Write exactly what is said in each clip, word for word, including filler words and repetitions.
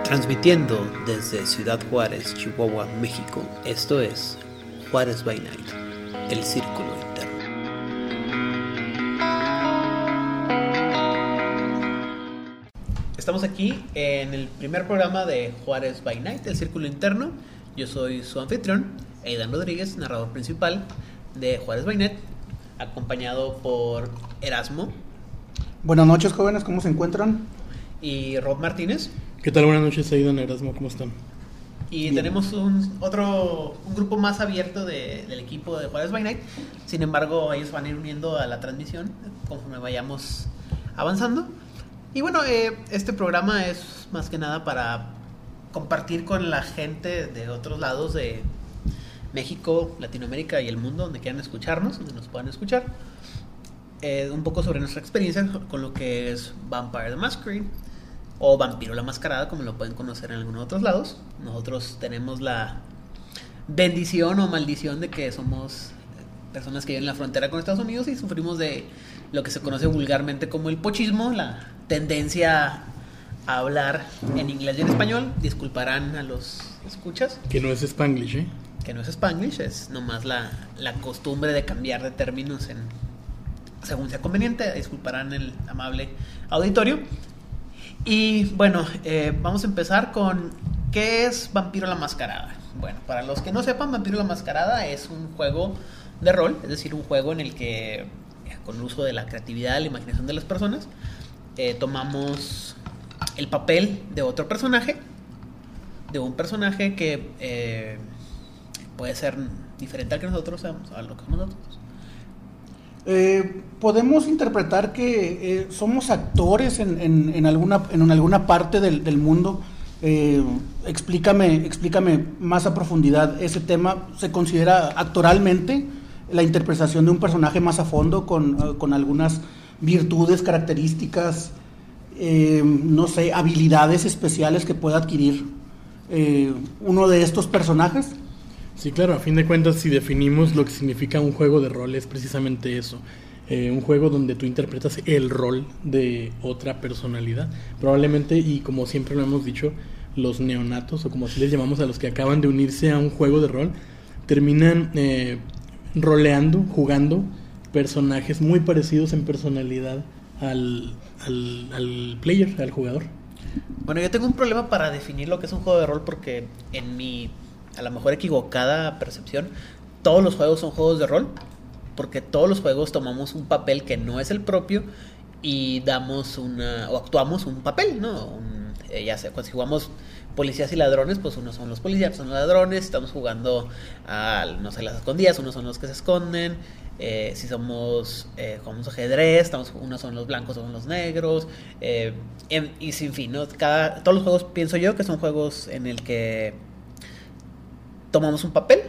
Transmitiendo desde Ciudad Juárez, Chihuahua, México, esto es Juárez by Night, el círculo interno. Estamos aquí en el primer programa de Juárez by Night, el círculo interno. Yo soy su anfitrión, Aidan Rodríguez, narrador principal de Juárez by Night, acompañado por Erasmo. Buenas noches, jóvenes, ¿cómo se encuentran? Y Rob Martínez. ¿Qué tal? Buenas noches, Aidan, Erasmo, ¿cómo están? Y Bien. tenemos un otro un grupo más abierto de, del equipo de Juárez by Night. Sin embargo, ellos van a ir uniendo a la transmisión conforme vayamos avanzando. Y bueno, eh, este programa es más que nada para compartir con la gente de otros lados de México, Latinoamérica y el mundo, donde quieran escucharnos, donde nos puedan escuchar, eh, un poco sobre nuestra experiencia con lo que es Vampire the Masquerade o Vampiro la Mascarada, como lo pueden conocer en algunos otros lados. Nosotros tenemos la bendición o maldición de que somos personas que viven en la frontera con Estados Unidos y sufrimos de lo que se conoce vulgarmente como el pochismo, la tendencia a hablar en inglés y en español. Disculparán a los escuchas. Que no es Spanglish, ¿eh? Que no es Spanglish, es nomás la, la costumbre de cambiar de términos en, según sea conveniente. Disculparán el amable auditorio. Y bueno, eh, vamos a empezar con ¿qué es Vampiro la Mascarada? Bueno, para los que no sepan, Vampiro la Mascarada es un juego de rol, es decir, un juego en el que, eh, con el uso de la creatividad, la imaginación de las personas, eh, tomamos el papel de otro personaje, de un personaje que eh, puede ser diferente al que nosotros seamos, a lo que somos nosotros. Eh, podemos interpretar que eh, somos actores en, en, en, alguna, en alguna parte del, del mundo. Eh, explícame, explícame más a profundidad ese tema. ¿Se considera actoralmente la interpretación de un personaje más a fondo con, uh, con algunas virtudes, características, eh, no sé, habilidades especiales que pueda adquirir eh, uno de estos personajes? Sí, claro, a fin de cuentas, si definimos lo que significa un juego de rol, es precisamente eso. Eh, un juego donde tú interpretas el rol de otra personalidad. Probablemente, y como siempre lo hemos dicho, los neonatos, o como así les llamamos a los que acaban de unirse a un juego de rol, terminan eh, roleando, jugando personajes muy parecidos en personalidad al, al, al player, al jugador. Bueno, yo tengo un problema para definir lo que es un juego de rol porque en mi, a lo mejor equivocada percepción, todos los juegos son juegos de rol, porque todos los juegos tomamos un papel que no es el propio y damos una, o actuamos un papel, ¿no? Un, eh, ya sea, cuando si jugamos policías y ladrones, pues unos son los policías, son los ladrones. Estamos jugando a, no sé, las escondidas, unos son los que se esconden. Eh, si somos, eh, jugamos ajedrez, estamos, unos son los blancos, otros son los negros, eh, en, y sin fin, ¿no? Cada, todos los juegos, pienso yo, que son juegos en el que tomamos un papel.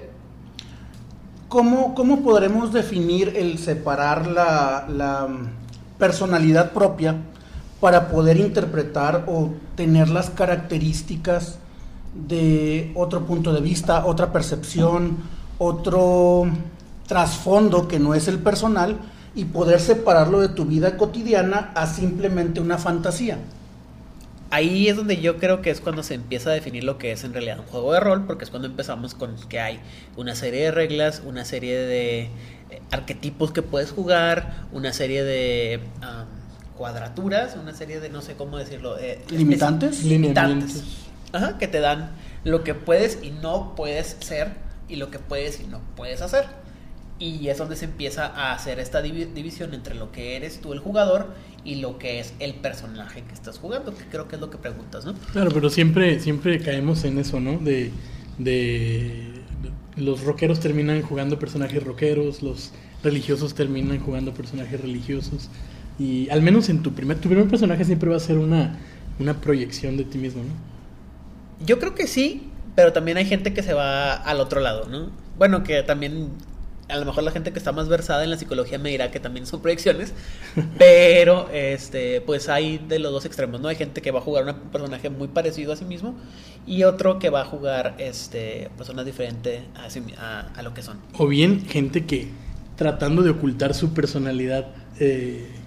¿Cómo, cómo podremos definir el separar la, la personalidad propia para poder interpretar o tener las características de otro punto de vista, otra percepción, otro trasfondo que no es el personal, y poder separarlo de tu vida cotidiana a simplemente una fantasía? Ahí es donde yo creo que es cuando se empieza a definir lo que es en realidad un juego de rol, porque es cuando empezamos con que hay una serie de reglas, una serie de eh, arquetipos que puedes jugar, una serie de um, cuadraturas, una serie de, no sé cómo decirlo, eh, ¿Limitantes? Limitantes. Ajá, que te dan lo que puedes y no puedes ser, y lo que puedes y no puedes hacer. Y es donde se empieza a hacer esta div- división entre lo que eres tú, el jugador, y lo que es el personaje que estás jugando, que creo que es lo que preguntas, ¿no? Claro, pero siempre siempre caemos en eso, ¿no? De, de, de los rockeros terminan jugando personajes rockeros, los religiosos terminan jugando personajes religiosos, y al menos en tu primer tu primer personaje siempre va a ser una, una proyección de ti mismo, ¿no? Yo creo que sí, pero también hay gente que se va al otro lado, ¿no? Bueno, que también, a lo mejor la gente que está más versada en la psicología me dirá que también son proyecciones, pero este, pues hay de los dos extremos, ¿no? Hay gente que va a jugar un personaje muy parecido a sí mismo y otro que va a jugar este, personas diferentes a, sí, a, a lo que son. O bien gente que, tratando de ocultar su personalidad, eh,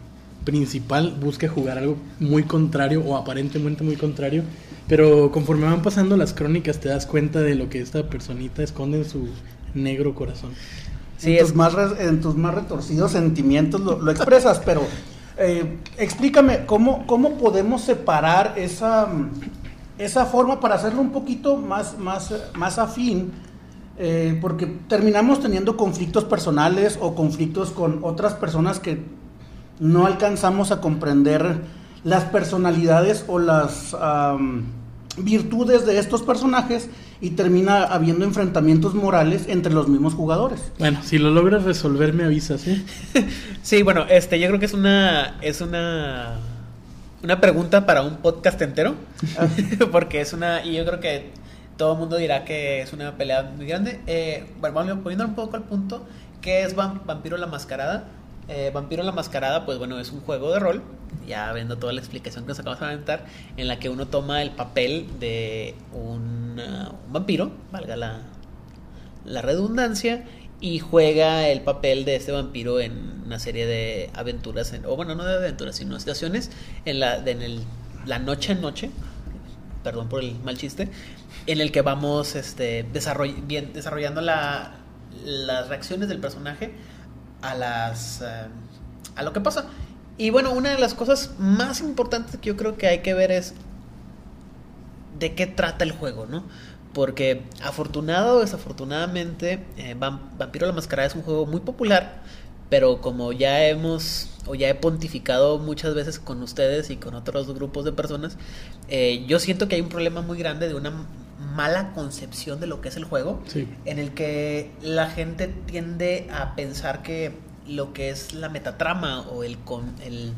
principal busca jugar algo muy contrario o aparentemente muy contrario, pero conforme van pasando las crónicas te das cuenta de lo que esta personita esconde en su negro corazón. Sí, en, tus más re, en tus más retorcidos sentimientos lo, lo expresas, pero eh, explícame, ¿cómo, ¿cómo podemos separar esa, esa forma para hacerlo un poquito más, más, más afín? Eh, porque terminamos teniendo conflictos personales o conflictos con otras personas que no alcanzamos a comprender las personalidades o las um, virtudes de estos personajes y termina habiendo enfrentamientos morales entre los mismos jugadores. Bueno, si lo logras resolver me avisas, ¿eh? Sí, bueno, este, yo creo que es una es una una pregunta para un podcast entero, porque es una, y yo creo que todo el mundo dirá que es una pelea muy grande. Eh, bueno, vamos poniendo un poco al punto, ¿qué es Vampiro la Mascarada? Eh, Vampiro la Mascarada, pues bueno, es un juego de rol, ya viendo toda la explicación que nos acabamos de aventar, en la que uno toma el papel de un, uh, un vampiro, valga la, la redundancia, y juega el papel de este vampiro en una serie de aventuras, en, o bueno, no de aventuras, sino situaciones en la, de, en el, la noche en noche, perdón por el mal chiste, en el que vamos este, desarroll, bien, desarrollando la, las reacciones del personaje a las uh, a lo que pasa. Y bueno, una de las cosas más importantes que yo creo que hay que ver es de qué trata el juego, ¿no? Porque afortunado o desafortunadamente eh, Vampiro la Mascarada es un juego muy popular, pero como ya hemos o ya he pontificado muchas veces con ustedes y con otros grupos de personas, eh, yo siento que hay un problema muy grande de una mala concepción de lo que es el juego, sí, en el que la gente tiende a pensar que lo que es la metatrama o el con el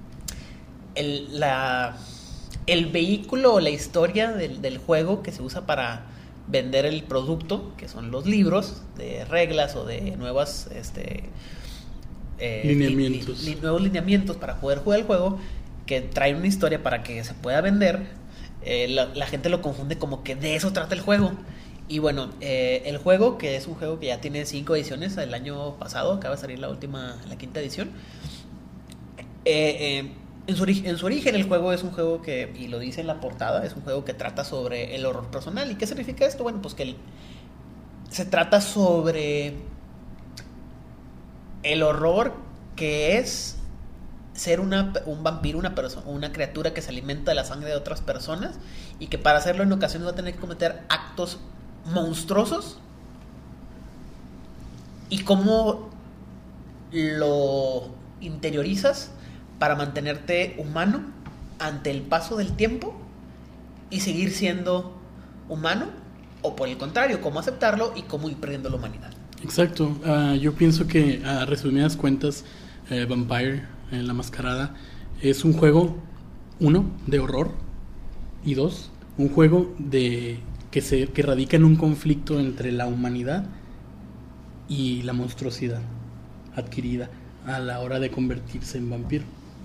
el la el vehículo o la historia del, del juego que se usa para vender el producto, que son los libros de reglas o de nuevas este eh, lineamientos li, li, nuevos lineamientos para poder jugar el juego, que traen una historia para que se pueda vender. Eh, la, la gente lo confunde como que de eso trata el juego. Y bueno, eh, el juego, que es un juego que ya tiene cinco ediciones, el año pasado acaba de salir la última, la quinta edición. Eh, eh, en, su ori- en su origen el juego es un juego que, y lo dice en la portada, es un juego que trata sobre el horror personal. ¿Y qué significa esto? Bueno, pues que el, se trata sobre el horror que es ser una, un vampiro, una persona, una criatura que se alimenta de la sangre de otras personas y que para hacerlo en ocasiones va a tener que cometer actos monstruosos, y cómo lo interiorizas para mantenerte humano ante el paso del tiempo y seguir siendo humano, o por el contrario, cómo aceptarlo y cómo ir perdiendo la humanidad. Exacto. Uh, yo pienso que a resumidas cuentas, eh, Vampire en la Mascarada es un juego, uno, de horror, y dos, un juego de que se que radica en un conflicto entre la humanidad y la monstruosidad adquirida a la hora de convertirse en vampiro.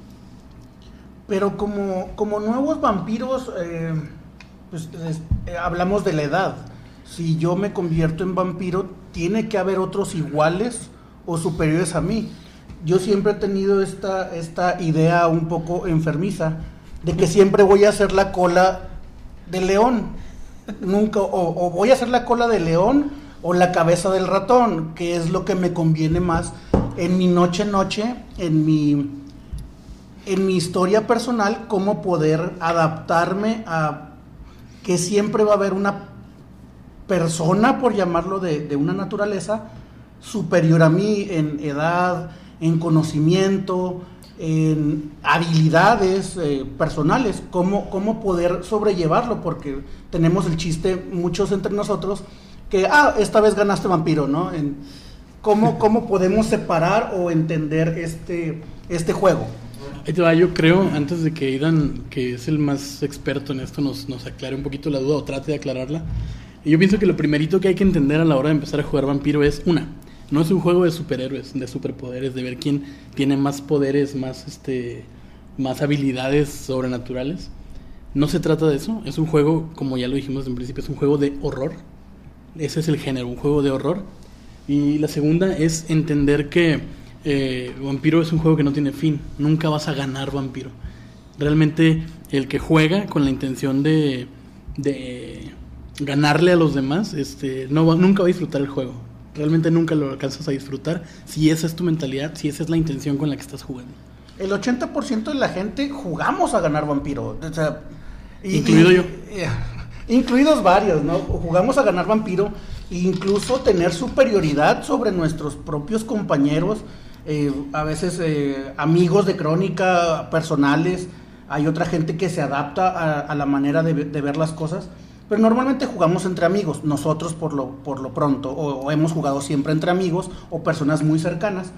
Pero como, como nuevos vampiros, eh, pues, es, eh, hablamos de la edad. Si yo me convierto en vampiro, tiene que haber otros iguales o superiores a mí. Yo siempre he tenido esta, esta idea un poco enfermiza de que siempre voy a hacer la cola de león. Nunca, o, o voy a hacer la cola de león o la cabeza del ratón, que es lo que me conviene más en mi noche noche, en mi, en mi historia personal, cómo poder adaptarme a que siempre va a haber una persona, por llamarlo de, de una naturaleza, superior a mí en edad, en conocimiento, en habilidades eh, personales, cómo, cómo poder sobrellevarlo, porque tenemos el chiste, muchos entre nosotros, que, ah, esta vez ganaste vampiro, ¿no? En, ¿cómo, ¿Cómo podemos separar o entender este, este juego? Ahí te va, yo creo, antes de que Aidan, que es el más experto en esto, nos, nos aclare un poquito la duda o trate de aclararla. Yo pienso que lo primerito que hay que entender a la hora de empezar a jugar vampiro es, una, no es un juego de superhéroes, de superpoderes, de ver quién tiene más poderes, más este, más habilidades sobrenaturales. No se trata de eso, es un juego, como ya lo dijimos en principio, es un juego de horror. Ese es el género, un juego de horror. Y la segunda es entender que eh, Vampiro es un juego que no tiene fin. Nunca vas a ganar Vampiro. Realmente el que juega con la intención de, de ganarle a los demás, este, no va, nunca va a disfrutar el juego. Realmente nunca lo alcanzas a disfrutar si esa es tu mentalidad, si esa es la intención con la que estás jugando. El ochenta por ciento de la gente jugamos a ganar Vampiro. O sea, y, incluido y, yo. Eh, incluidos varios, ¿no? Jugamos a ganar Vampiro e incluso tener superioridad sobre nuestros propios compañeros, eh, a veces eh, amigos de Crónica, personales. Hay otra gente que se adapta a, a la manera de, de ver las cosas, pero normalmente jugamos entre amigos, nosotros por lo, por lo pronto, o, o hemos jugado siempre entre amigos o personas muy cercanas.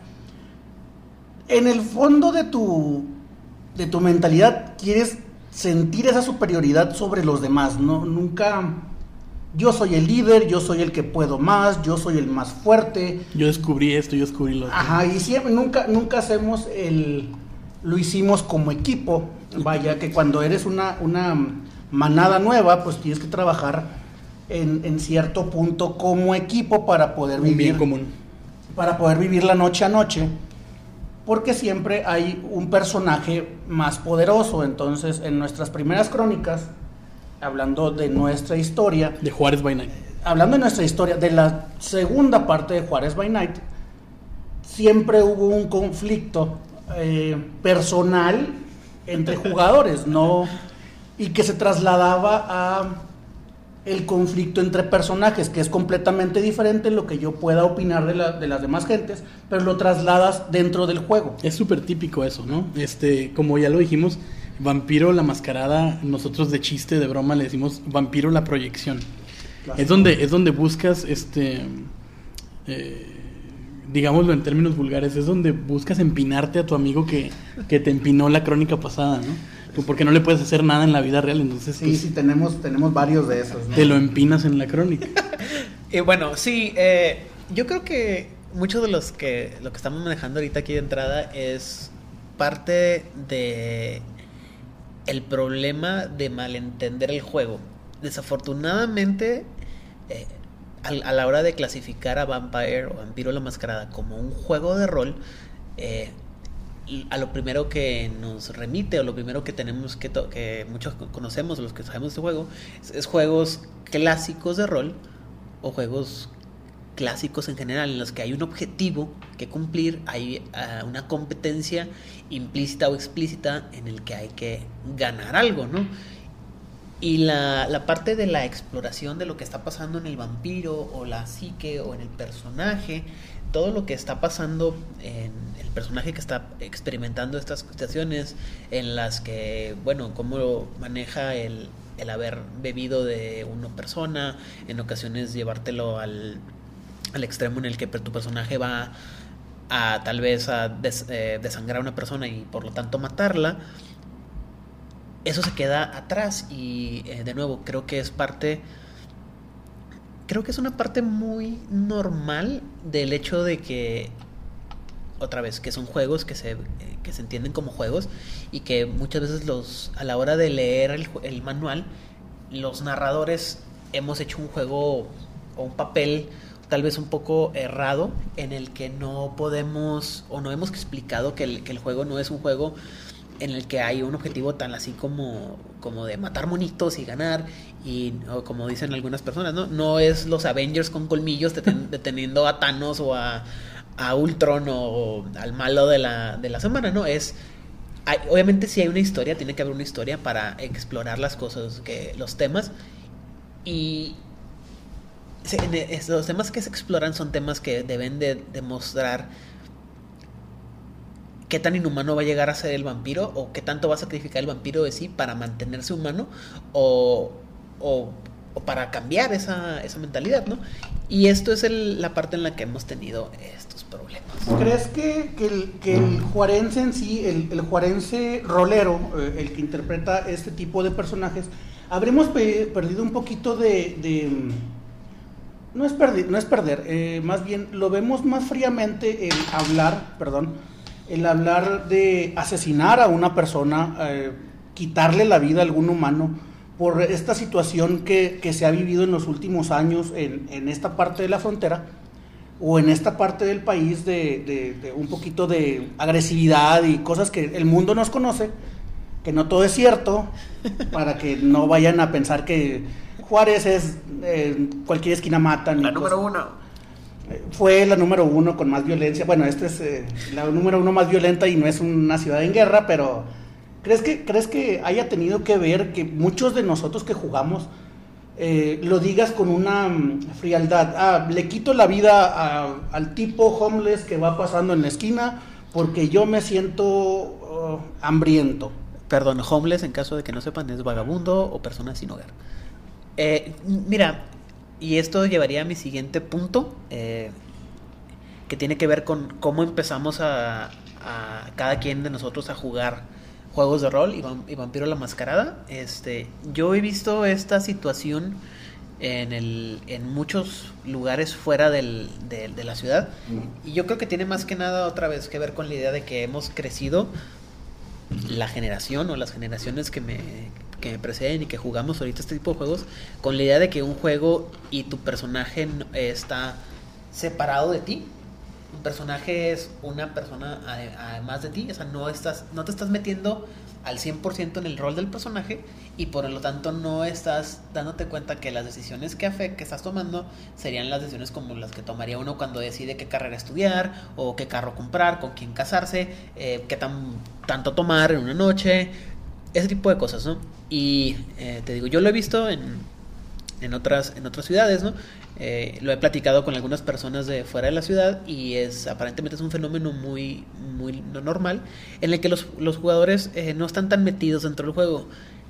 En el fondo de tu, de tu mentalidad quieres sentir esa superioridad sobre los demás, ¿no? Nunca, yo soy el líder, yo soy el que puedo más, yo soy el más fuerte. Yo descubrí esto, yo descubrí lo otro. Ajá, y siempre, nunca, nunca hacemos el, lo hicimos como equipo. Vaya, que cuando eres una, una manada nueva, pues tienes que trabajar en, en cierto punto como equipo para poder vivir. Un bien común. Para poder vivir la noche a noche. Porque siempre hay un personaje más poderoso. Entonces, en nuestras primeras crónicas, hablando de nuestra historia, de Juárez by Night, hablando de nuestra historia, de la segunda parte de Juárez by Night, siempre hubo un conflicto eh, personal entre jugadores, no, y que se trasladaba a el conflicto entre personajes, que es completamente diferente lo que yo pueda opinar de, la, de las demás gentes, pero lo trasladas dentro del juego. Es súper típico eso, ¿no? Este, como ya lo dijimos, Vampiro la mascarada, nosotros de chiste, de broma le decimos Vampiro la proyección. Claro. Es donde, es donde buscas, este, eh, digámoslo en términos vulgares, es donde buscas empinarte a tu amigo que, que te empinó la crónica pasada, ¿no? Porque no le puedes hacer nada en la vida real, entonces sí, pues, sí, tenemos, tenemos varios de esos, ¿no? Te lo empinas en la crónica. Y bueno, sí, eh, yo creo que muchos de los que lo que estamos manejando ahorita aquí de entrada es parte de el problema de malentender el juego. Desafortunadamente, eh, a, a la hora de clasificar a Vampire o Vampiro la Mascarada como un juego de rol, eh, a lo primero que nos remite o lo primero que tenemos que, to- que muchos conocemos, los que sabemos de este juego, es, es juegos clásicos de rol o juegos clásicos en general en los que hay un objetivo que cumplir, hay uh, una competencia implícita o explícita en el que hay que ganar algo, ¿no? Y la, la parte de la exploración de lo que está pasando en el vampiro o la psique o en el personaje, todo lo que está pasando en el personaje que está experimentando estas situaciones en las que, bueno, cómo maneja el, el haber bebido de una persona, en ocasiones llevártelo al, al extremo en el que tu personaje va a tal vez a des, eh, desangrar a una persona y por lo tanto matarla. Eso se queda atrás y eh, de nuevo creo que es parte... Creo que es una parte muy normal del hecho de que, otra vez, que son juegos que se, que se entienden como juegos y que muchas veces los a la hora de leer el, el manual, los narradores hemos hecho un juego o un papel tal vez un poco errado en el que no podemos o no hemos explicado que el, que el juego no es un juego en el que hay un objetivo tan así como, como de matar monitos y ganar, y o como dicen algunas personas, ¿no? No es los Avengers con colmillos deten, deteniendo a Thanos o a, a Ultron o, o al malo de la, de la semana, ¿no? Es, hay, obviamente si hay una historia, tiene que haber una historia para explorar las cosas, que, los temas, y se, los temas que se exploran son temas que deben de demostrar qué tan inhumano va a llegar a ser el vampiro o qué tanto va a sacrificar el vampiro de sí para mantenerse humano o, o, o para cambiar esa, esa mentalidad, ¿no? Y esto es el, la parte en la que hemos tenido estos problemas. ¿Crees que, que, el, que el juarense en sí, el, el juarense rolero, eh, el que interpreta este tipo de personajes, habremos pe- perdido un poquito de... de no, es perdi- no es perder, eh, más bien lo vemos más fríamente el hablar, perdón, el hablar de asesinar a una persona, eh, quitarle la vida a algún humano, por esta situación que, que se ha vivido en los últimos años en, en esta parte de la frontera, o en esta parte del país de, de, de un poquito de agresividad y cosas que el mundo nos conoce, que no todo es cierto, para que no vayan a pensar que Juárez es eh, cualquier esquina matan. La número uno. Eh, fue la número uno con más violencia. Bueno, esta es eh, la número uno más violenta y no es una ciudad en guerra, pero ¿crees que, ¿crees que haya tenido que ver que muchos de nosotros que jugamos Eh, lo digas con una um, frialdad? Ah, le quito la vida a, al tipo homeless que va pasando en la esquina porque yo me siento uh, hambriento. Perdón, homeless, en caso de que no sepan, es vagabundo o persona sin hogar. Eh, mira, y esto llevaría a mi siguiente punto, eh, que tiene que ver con cómo empezamos a, a cada quien de nosotros a jugar juegos de rol y, vam- y Vampiro la Mascarada. Este, yo he visto esta situación en, el, en muchos lugares fuera del, de, de la ciudad, y yo creo que tiene más que nada otra vez que ver con la idea de que hemos crecido, la generación o las generaciones que me, que me preceden y que jugamos ahorita este tipo de juegos, con la idea de que un juego y tu personaje no- está separado de ti. Un personaje es una persona ade- además de ti, o sea, no estás, no te estás metiendo al cien por ciento en el rol del personaje, y por lo tanto no estás dándote cuenta que las decisiones que, afe- que estás tomando serían las decisiones como las que tomaría uno cuando decide qué carrera estudiar, o qué carro comprar, con quién casarse, eh, qué tan, tanto tomar en una noche, ese tipo de cosas, ¿no? Y eh, te digo, yo lo he visto en, en otras, en otras ciudades, ¿no? Eh, lo he platicado con algunas personas de fuera de la ciudad, y es aparentemente es un fenómeno muy, muy no normal, en el que los, los jugadores eh, no están tan metidos dentro del juego.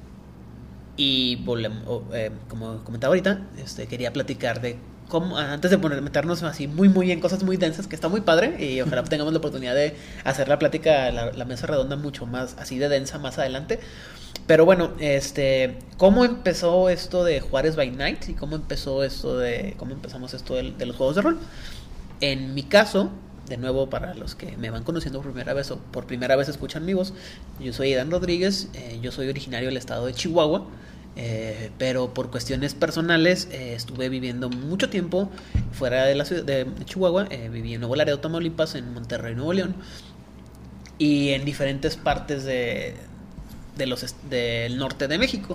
Y volem- o, eh, como comentaba ahorita, este, quería platicar de cómo, antes de poner, meternos así muy muy en cosas muy densas, que está muy padre, y ojalá tengamos la oportunidad de hacer la plática, la, la mesa redonda mucho más así de densa más adelante. Pero bueno, este, ¿cómo empezó esto de Juárez by Night? Y cómo empezó esto de, cómo empezamos esto de, de los juegos de rol. En mi caso, de nuevo, para los que me van conociendo por primera vez o por primera vez escuchan mi voz, yo soy Idan Rodríguez, eh, yo soy originario del estado de Chihuahua, eh, pero por cuestiones personales eh, estuve viviendo mucho tiempo fuera de la ciudad de Chihuahua. Eh, viví en Nuevo Laredo, Tamaulipas, en Monterrey, Nuevo León, y en diferentes partes de de los est- del norte de México.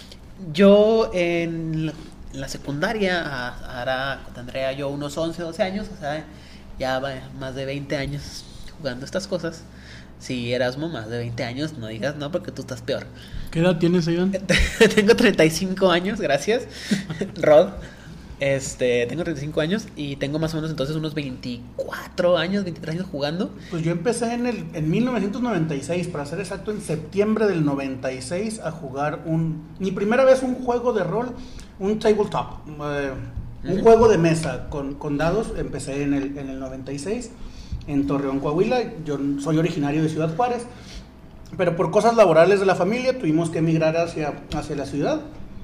Yo en la, en la secundaria, a- ahora tendría yo unos once, doce años, o sea, ya va más de veinte años jugando estas cosas. Si Erasmo, más de veinte años, no digas no, porque tú estás peor. ¿Qué edad tienes, Aidan? Tengo treinta y cinco años, gracias, Rod. Este, tengo treinta y cinco años y tengo más o menos entonces unos veinticuatro años, veintitrés años jugando. Pues yo empecé en, el, en mil novecientos noventa y seis, para ser exacto, en septiembre del noventa y seis, a jugar un... Mi primera vez un juego de rol, un tabletop, eh, un Ujú. juego de mesa con, con dados. Empecé en el, en el noventa y seis, en Torreón, Coahuila. Yo soy originario de Ciudad Juárez, pero por cosas laborales de la familia tuvimos que emigrar hacia, hacia la ciudad.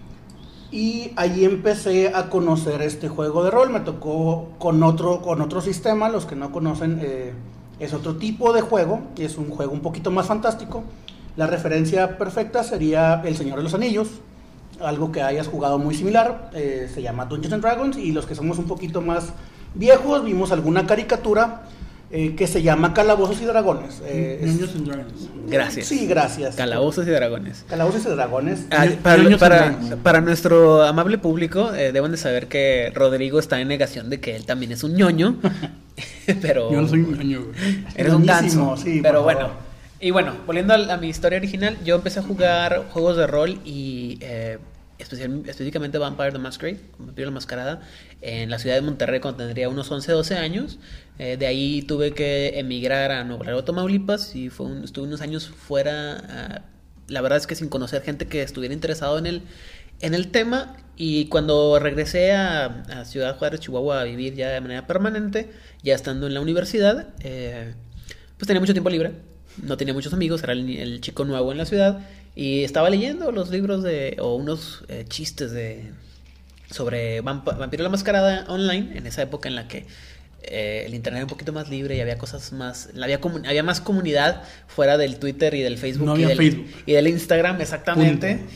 Y allí empecé a conocer este juego de rol. Me tocó con otro, con otro sistema. Los que no conocen, eh, es otro tipo de juego. Es un juego un poquito más fantástico. La referencia perfecta sería El Señor de los Anillos, algo que hayas jugado muy similar. Eh, se llama Dungeons and Dragons. Y los que somos un poquito más viejos vimos alguna caricatura eh, que se llama Calabozos y Dragones. Eh, es- Dungeons and Dragons. Gracias. Sí, gracias. Calabozos y dragones. Calabozos y Dragones. Ah, Ño- para, ñoños para, and dragons. para nuestro amable público, eh, deben de saber que Rodrigo está en negación de que él también es un ñoño. Pero Yo no soy un ñoño, güey. eres un Ñoñísimo, ganso. sí, pero por bueno. favor. Y bueno, volviendo a, a mi historia original, yo empecé a jugar juegos de rol y eh, especial- específicamente Vampire the Masquerade, Vampiro la Mascarada, en la ciudad de Monterrey cuando tendría unos once, doce años. Eh, de ahí tuve que emigrar a Nuevo Laredo, Tamaulipas, y fue un- estuve unos años fuera, ah, la verdad es que sin conocer gente que estuviera interesado en el, en el tema. Y cuando regresé a, a Ciudad Juárez, Chihuahua, a vivir ya de manera permanente, ya estando en la universidad, eh, pues tenía mucho tiempo libre, no tenía muchos amigos, era el, el chico nuevo en la ciudad, y estaba leyendo los libros de, o unos eh, chistes de sobre Vamp- Vampiro la Mascarada online, en esa época en la que eh, el internet era un poquito más libre y había cosas más, había, comu- había más comunidad fuera del Twitter y del Facebook, No y, había del, Facebook. y del Instagram, exactamente. Punto.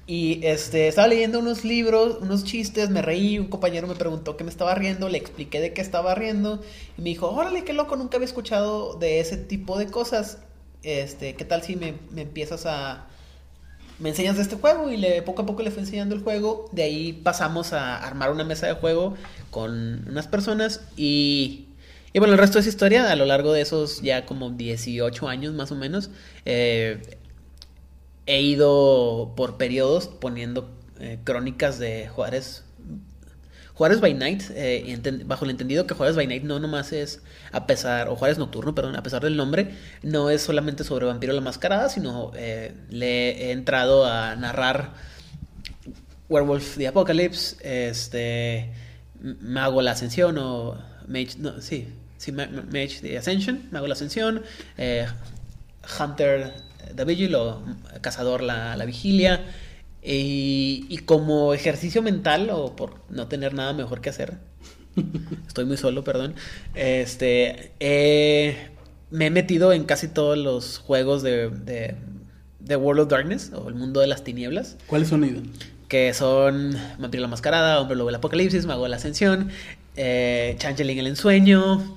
Y este, estaba leyendo unos libros, unos chistes, me reí, un compañero me preguntó qué me estaba riendo, le expliqué de qué estaba riendo y me dijo, órale, qué loco, nunca había escuchado de ese tipo de cosas. Este, ¿qué tal si me, me empiezas a... me enseñas de este juego? Y le, poco a poco le fui enseñando el juego. De ahí pasamos a armar una mesa de juego con unas personas y... Y bueno, el resto es historia. A lo largo de esos ya como dieciocho años más o menos, eh, he ido por periodos poniendo eh, crónicas de Juárez Juárez by Night, eh, enten- bajo el entendido que Juárez by Night no nomás es, a pesar, o Juárez Nocturno, perdón, a pesar del nombre, no es solamente sobre Vampiro la Mascarada, sino eh, le he entrado a narrar Werewolf the Apocalypse, este, Mago la Ascensión, o Mage, no, sí, sí, Mage the Ascension, Mago la Ascensión, eh, Hunter the Vigil, o Cazador la, la Vigilia. Y, y como ejercicio mental, o por no tener nada mejor que hacer, estoy muy solo, perdón, este, eh, me he metido en casi todos los juegos de, de, de World of Darkness, o el mundo de las tinieblas. ¿Cuáles son ellos? Que son Vampiro la Mascarada, Hombre Lobo del Apocalipsis, Mago de la Ascensión, eh, Changeling el Ensueño,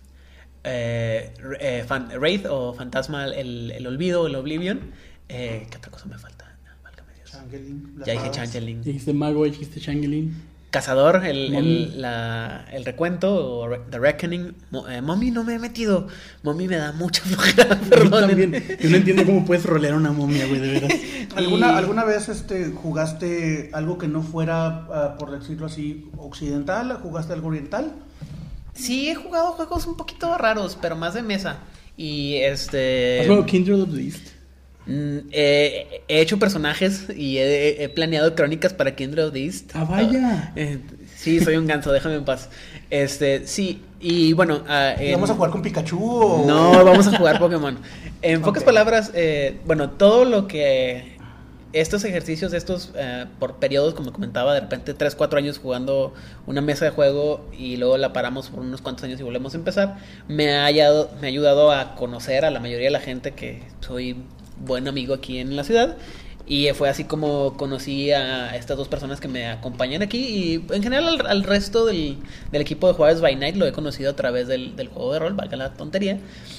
eh, eh, fan, Wraith o Fantasma el, el Olvido, el Oblivion. Eh, ¿Qué otra cosa me falta? Changeling, Ya dije hadas. Changeling. Dijiste Mago, dijiste Changeling. Cazador, el, Mommy. el, la, el recuento, o Re- The Reckoning. Mo- eh, Mommy no me he metido. Mommy me da mucha flojera, Yo perdón. también. Yo no entiendo cómo puedes rolear una momia, güey, de veras. ¿Alguna, Y- ¿Alguna vez este, jugaste algo que no fuera, uh, por decirlo así, occidental? ¿Jugaste algo oriental? Sí, he jugado juegos un poquito raros, pero más de mesa. Y este... ¿Has jugado Kindred of the East? Mm, eh, he hecho personajes y he, he planeado crónicas para Kindred of the East. ¡Ah, vaya! Eh, sí, soy un ganso, déjame en paz. Este, sí, y bueno... ah, ¿Y en- ¿Vamos a jugar con Pikachu o...? No, vamos a jugar Pokémon. En pocas Ok. palabras, eh, bueno, todo lo que... Estos ejercicios, estos eh, por periodos, como comentaba, de repente tres, cuatro años jugando una mesa de juego y luego la paramos por unos cuantos años y volvemos a empezar, me ha, ayudado, me ha ayudado a conocer a la mayoría de la gente que soy buen amigo aquí en la ciudad. Y fue así como conocí a estas dos personas que me acompañan aquí. Y en general al, al resto del, del equipo de Juárez by Night lo he conocido a través del, del juego de rol, valga la tontería.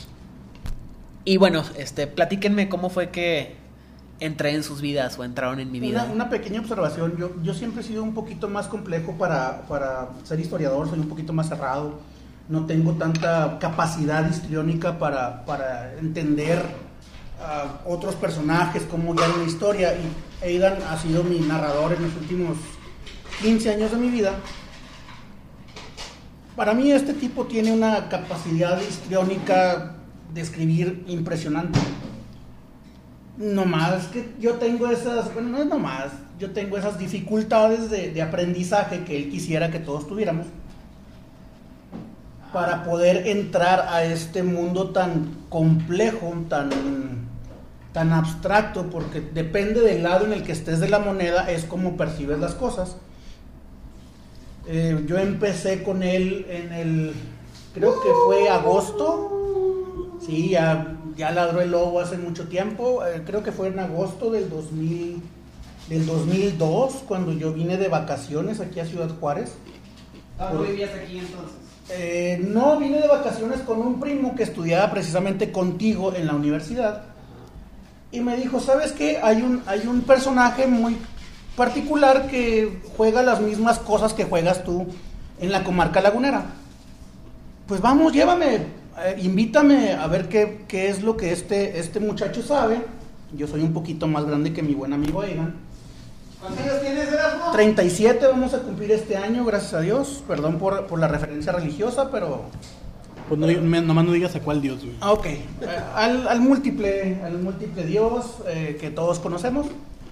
Y bueno, este, platíquenme cómo fue que entré en sus vidas o entraron en mi vida. Una, una pequeña observación, yo, yo siempre he sido un poquito más complejo para, para ser historiador, soy un poquito más cerrado, no tengo tanta capacidad histriónica para, para entender uh, otros personajes, cómo guiar una historia, y Aidan ha sido mi narrador en los últimos quince años de mi vida. Para mí este tipo tiene una capacidad histriónica de escribir impresionante. No más que yo tengo esas, bueno, no es nomás, yo tengo esas dificultades de, de aprendizaje que él quisiera que todos tuviéramos para poder entrar a este mundo tan complejo, tan, tan abstracto, porque depende del lado en el que estés de la moneda, es como percibes las cosas. Eh, yo empecé con él en el, creo que fue agosto, sí, ya... Ya ladró el lobo hace mucho tiempo, eh, creo que fue en agosto del dos mil, del dos mil dos, cuando yo vine de vacaciones aquí a Ciudad Juárez. ¿Dónde Por... vivías aquí entonces? Eh, no, vine de vacaciones con un primo que estudiaba precisamente contigo en la universidad. Y me dijo, ¿sabes qué? Hay un, hay un personaje muy particular que juega las mismas cosas que juegas tú en la comarca lagunera. Pues vamos, llévame. Eh, invítame a ver qué, qué es lo que este, este muchacho sabe. Yo soy un poquito más grande que mi buen amigo Egan. ¿Cuántos años tienes, Erasmo? treinta y siete vamos a cumplir este año, gracias a Dios. Perdón por, por la referencia religiosa, pero... Pues no, me- nomás no digas a cuál dios, güey. Ah, ok. Eh, al, al múltiple, al múltiple Dios eh, que todos conocemos.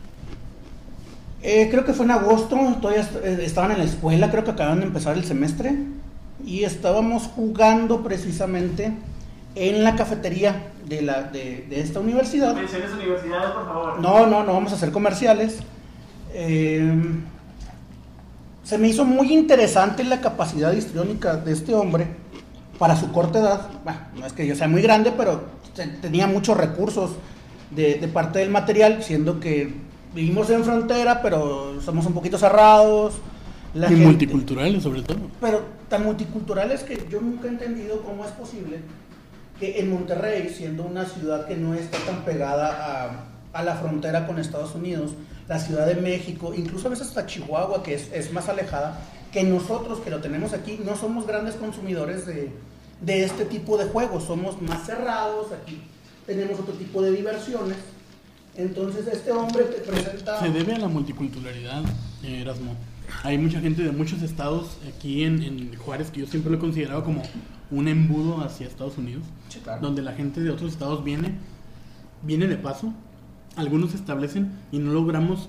Eh, creo que fue en agosto, todavía est- eh, estaban en la escuela, creo que acaban de empezar el semestre. Y estábamos jugando precisamente en la cafetería de, la, de, de esta universidad. Menciones universidades, por favor. No, no, no vamos a hacer comerciales. Eh, se me hizo muy interesante la capacidad histriónica de este hombre para su corta edad. Bueno, no es que yo sea muy grande, pero te- tenía muchos recursos de, de parte del material, siendo que vivimos en frontera, pero somos un poquito cerrados. La y gente, multiculturales, sobre todo. Pero tan multiculturales que yo nunca he entendido cómo es posible que en Monterrey, siendo una ciudad que no está tan pegada a, a la frontera con Estados Unidos, la Ciudad de México, incluso a veces hasta Chihuahua, que es, es más alejada, que nosotros que lo tenemos aquí no somos grandes consumidores de, de este tipo de juegos, somos más cerrados, aquí tenemos otro tipo de diversiones. Entonces este hombre te presenta... Se debe a la multiculturalidad, eh, Erasmo. Hay mucha gente de muchos estados aquí en, en Juárez, que yo siempre lo he considerado como un embudo hacia Estados Unidos, Sí, claro. donde la gente de otros estados viene, viene de paso, algunos se establecen y no logramos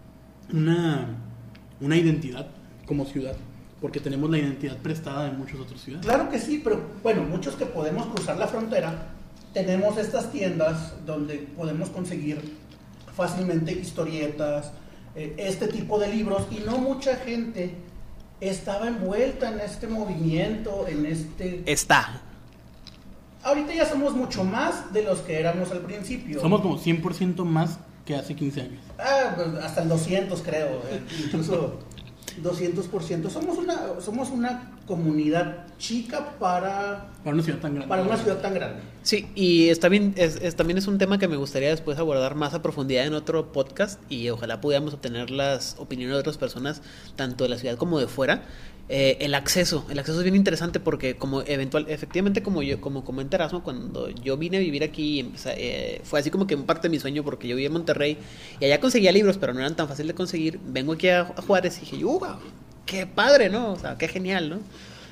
una, una identidad como ciudad, porque tenemos la identidad prestada de muchas otras ciudades. Claro que sí, pero bueno, muchos que podemos cruzar la frontera, tenemos estas tiendas donde podemos conseguir fácilmente historietas, eh, este tipo de libros, y no mucha gente estaba envuelta en este movimiento, en este... Está. Ahorita ya somos mucho más de los que éramos al principio. Somos como cien por ciento más que hace quince años. Ah, pues hasta el doscientos creo, eh, incluso doscientos por ciento. Somos una, somos una comunidad chica para, Para una ciudad tan grande. para una ciudad tan grande. Sí, y está bien, es, es- también es un tema que me gustaría después abordar más a profundidad en otro podcast y ojalá pudiéramos obtener las opiniones de otras personas, tanto de la ciudad como de fuera. Eh, el acceso, el acceso es bien interesante porque como eventual, efectivamente como yo, como comenté Erasmo, cuando yo vine a vivir aquí, empecé, eh, fue así como que un parte de mi sueño porque yo vivía en Monterrey y allá conseguía libros, pero no eran tan fáciles de conseguir. Vengo aquí a, a Juárez y dije, ¡uh! ¡Qué padre!, ¿no? O sea, qué genial, ¿no?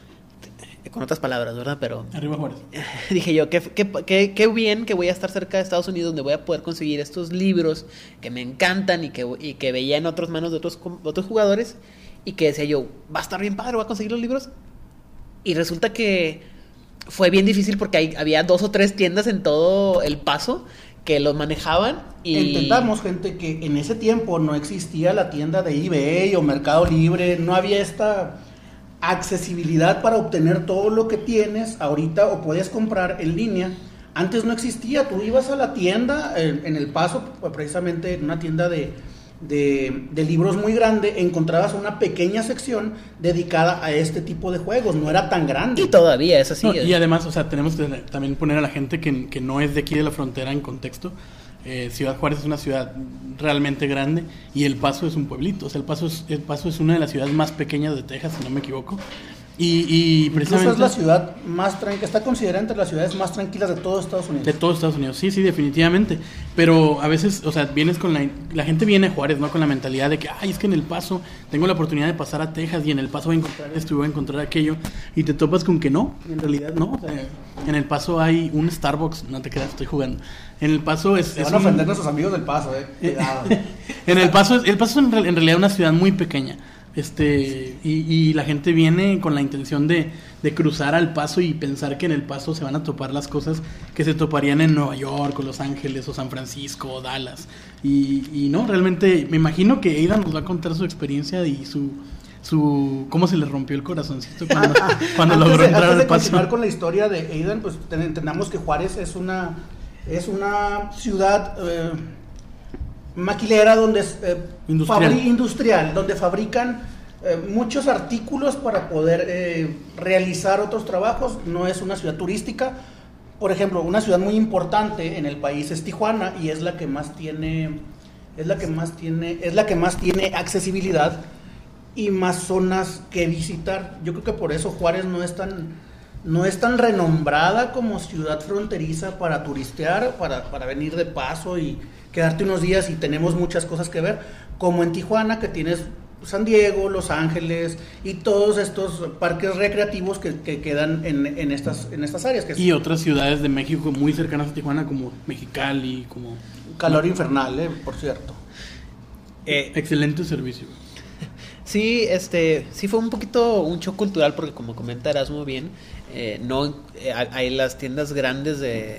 Con otras palabras, ¿verdad? Pero Arriba Juárez. dije yo, qué, qué, qué, qué bien que voy a estar cerca de Estados Unidos, donde voy a poder conseguir estos libros que me encantan y que, y que veía en otras manos de otros, com- otros jugadores, y que decía yo, va a estar bien padre, voy a conseguir los libros. Y resulta que fue bien difícil porque hay, había dos o tres tiendas en todo El Paso que los manejaban y... Entendamos, gente, que en ese tiempo no existía la tienda de eBay o Mercado Libre, no había esta accesibilidad para obtener todo lo que tienes ahorita o puedes comprar en línea. Antes no existía, tú ibas a la tienda en, en El Paso, pues, precisamente en una tienda de, de, de libros muy grande, encontrabas una pequeña sección dedicada a este tipo de juegos, no era tan grande. Y todavía es así. No, y además, o sea, tenemos que también poner a la gente que, que no es de aquí de la frontera en contexto. Eh, Ciudad Juárez es una ciudad realmente grande y El Paso es un pueblito. O sea, El Paso es, El Paso es una de las ciudades más pequeñas de Texas, si no me equivoco. Y, y Incluso precisamente es la ciudad más tranquila, está considerada entre las ciudades más tranquilas de todo Estados Unidos. de todo Estados Unidos, sí, sí, definitivamente. Pero a veces, o sea, vienes con la... La gente viene a Juárez, ¿no? Con la mentalidad de que, ay, es que en El Paso tengo la oportunidad de pasar a Texas y en El Paso voy a encontrar esto y voy a encontrar aquello. Y te topas con que no, en realidad no. O sea, en El Paso hay un Starbucks, no te creas, estoy jugando. En El Paso es... Se es van a un- ofender nuestros amigos del Paso, eh. Cuidado. en El Paso, es- El Paso es en, real- en realidad una ciudad muy pequeña. Este, y, y la gente viene con la intención de, de cruzar al Paso y pensar que en El Paso se van a topar las cosas que se toparían en Nueva York, o Los Ángeles, o San Francisco, o Dallas. Y, y no, realmente me imagino que Aidan nos va a contar su experiencia y su, su cómo se le rompió el corazoncito cuando, cuando Antes logró de- entrar antes de al Paso. continuar con la historia de Aidan, pues ten- entendamos que Juárez es una es una ciudad eh, maquilera donde es, eh, Industrial. fabri- industrial, donde fabrican eh, muchos artículos para poder eh, realizar otros trabajos. No es una ciudad turística. Por ejemplo, una ciudad muy importante en el país es Tijuana y es la que más tiene es la que más tiene es la que más tiene accesibilidad y más zonas que visitar. Yo creo que por eso Juárez no es tan no es tan renombrada como ciudad fronteriza para turistear, para, para venir de paso y quedarte unos días, y tenemos muchas cosas que ver, como en Tijuana, que tienes San Diego, Los Ángeles y todos estos parques recreativos que, que quedan en, en, estas, en estas áreas. Que es Y otras ciudades de México muy cercanas a Tijuana, como Mexicali, como... calor infernal, eh, por cierto. Eh, Excelente servicio. Sí, este, sí fue un poquito un shock cultural porque como comenta Erasmo bien, eh, no, eh, hay las tiendas grandes de,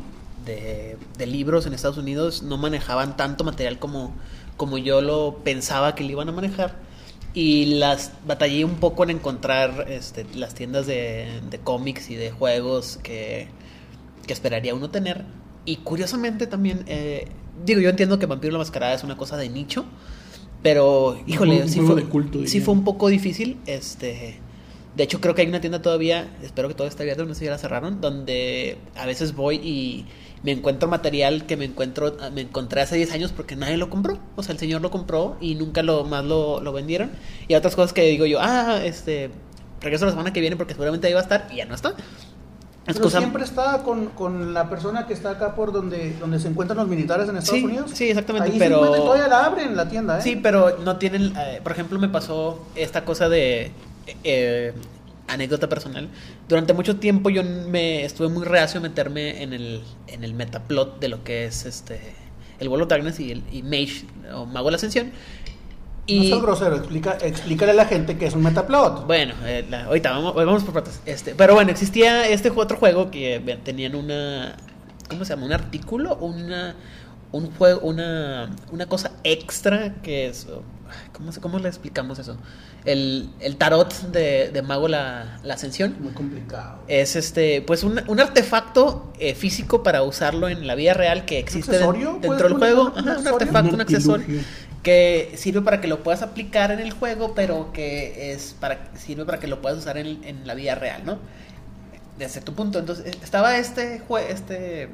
de, de libros en Estados Unidos no manejaban tanto material como, como yo lo pensaba que le iban a manejar, y las batallé un poco en encontrar este, las tiendas de, de cómics y de juegos que, que esperaría uno tener. Y curiosamente también eh, digo, yo entiendo que Vampiro la Mascarada es una cosa de nicho, pero, híjole, un sí, juego fue, de culto, sí diría. fue un poco difícil. Este, de hecho, creo que hay una tienda todavía, espero que todavía esté abierta, no sé si ya la cerraron, donde a veces voy y me encuentro material que me encuentro me encontré hace diez años porque nadie lo compró. O sea, el señor lo compró y nunca lo más lo, lo vendieron. Y otras cosas que digo yo, ah, este, regreso la semana que viene porque seguramente ahí va a estar y ya no está. Es Pero cosa... siempre está con, con la persona que está acá por donde, donde se encuentran los militares en Estados Sí, Unidos. sí, exactamente, Ahí pero- se encuentra y todavía la abren la tienda, ¿eh? Sí, pero no tienen, eh, por ejemplo, me pasó esta cosa de eh, anécdota personal. Durante mucho tiempo yo me estuve muy reacio a meterme en el en el metaplot de lo que es este el World of Darkness y el y Mage o Mago de la Ascensión. Y No seas grosero, explica, explícale a la gente que es un metaplot. bueno, eh, la- ahorita vamos, vamos por partes. Este, pero bueno, existía este ju- otro juego que eh, tenían una, ¿cómo se llama? Un artículo, una, un juego, una, una cosa extra que es, oh, ¿cómo, se- cómo le explicamos eso? El, el tarot de, de Mago la, la Ascensión. Muy complicado. Es este, pues un, un artefacto eh, físico para usarlo en la vida real que existe accesorio? den- dentro del ¿Puedes juego. poner un Ajá, un accesorio? artefacto, Un un accesorio artilugio. que sirve para que lo puedas aplicar en el juego, pero que es para sirve para que lo puedas usar en, en la vida real, ¿no? Desde tu punto. Entonces, eh, estaba este jue, este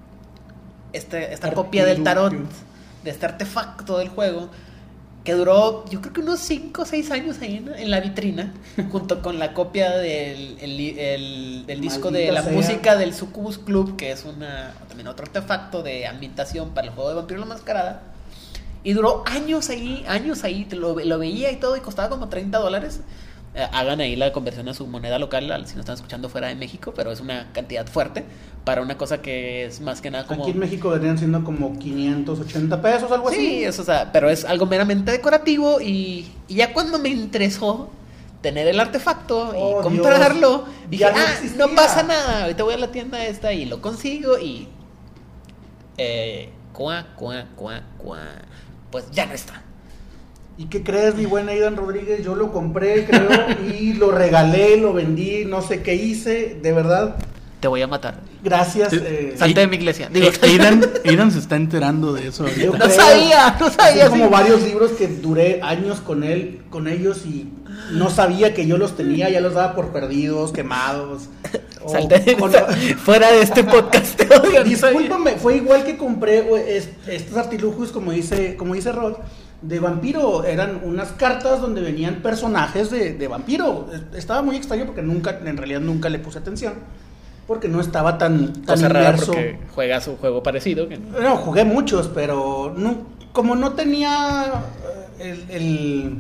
este esta copia del tarot, Artilugio. de este artefacto del juego que duró, yo creo que unos cinco o seis años ahí, ¿no? En la vitrina, junto con la copia del, el, el- del disco de Maldita la sea. música del Succubus Club, que es una también otro artefacto de ambientación para el juego de Vampiro la Mascarada. Y duró años ahí, años ahí, te lo, lo veía y todo, y costaba como treinta dólares. Eh, hagan ahí la conversión a su moneda local, al- si no están escuchando fuera de México, pero es una cantidad fuerte para una cosa que es más que nada como... Aquí en México vendrían siendo como quinientos ochenta pesos, algo así. Sí, eso, o sea, pero es algo meramente decorativo y, y ya cuando me interesó tener el artefacto y Oh, comprarlo, Dios, dije, ya no ah, existía". no pasa nada, ahorita voy a la tienda esta y lo consigo y... Eh, cuá, cuá, cuá, cuá, pues ya no está. ¿Y qué crees, mi buen Aidan Rodríguez? Yo lo compré, creo, y lo regalé, lo vendí, no sé qué hice, de verdad. Te voy a matar. Gracias. Sí. eh, Salte de mi iglesia. Digo, Eh, Aidan, Aidan se está enterando de eso ahorita. Yo no creo. sabía, no Así sabía. como sí. varios libros que duré años con él, con ellos y no sabía que yo los tenía, ya los daba por perdidos, quemados. o Salte con- fuera de este podcast. te odio, no sabía. Discúlpame, fue igual que compré güey, es- estos artilugios, como dice, como dice Rod, de vampiro. Eran unas cartas donde venían personajes de, de vampiro. Es- Estaba muy extraño porque nunca, en realidad nunca le puse atención. Porque no estaba tan, tan Cosa rara inmerso. porque juega su juego parecido. Que no. No, jugué muchos, pero no, como no tenía eh, el, el-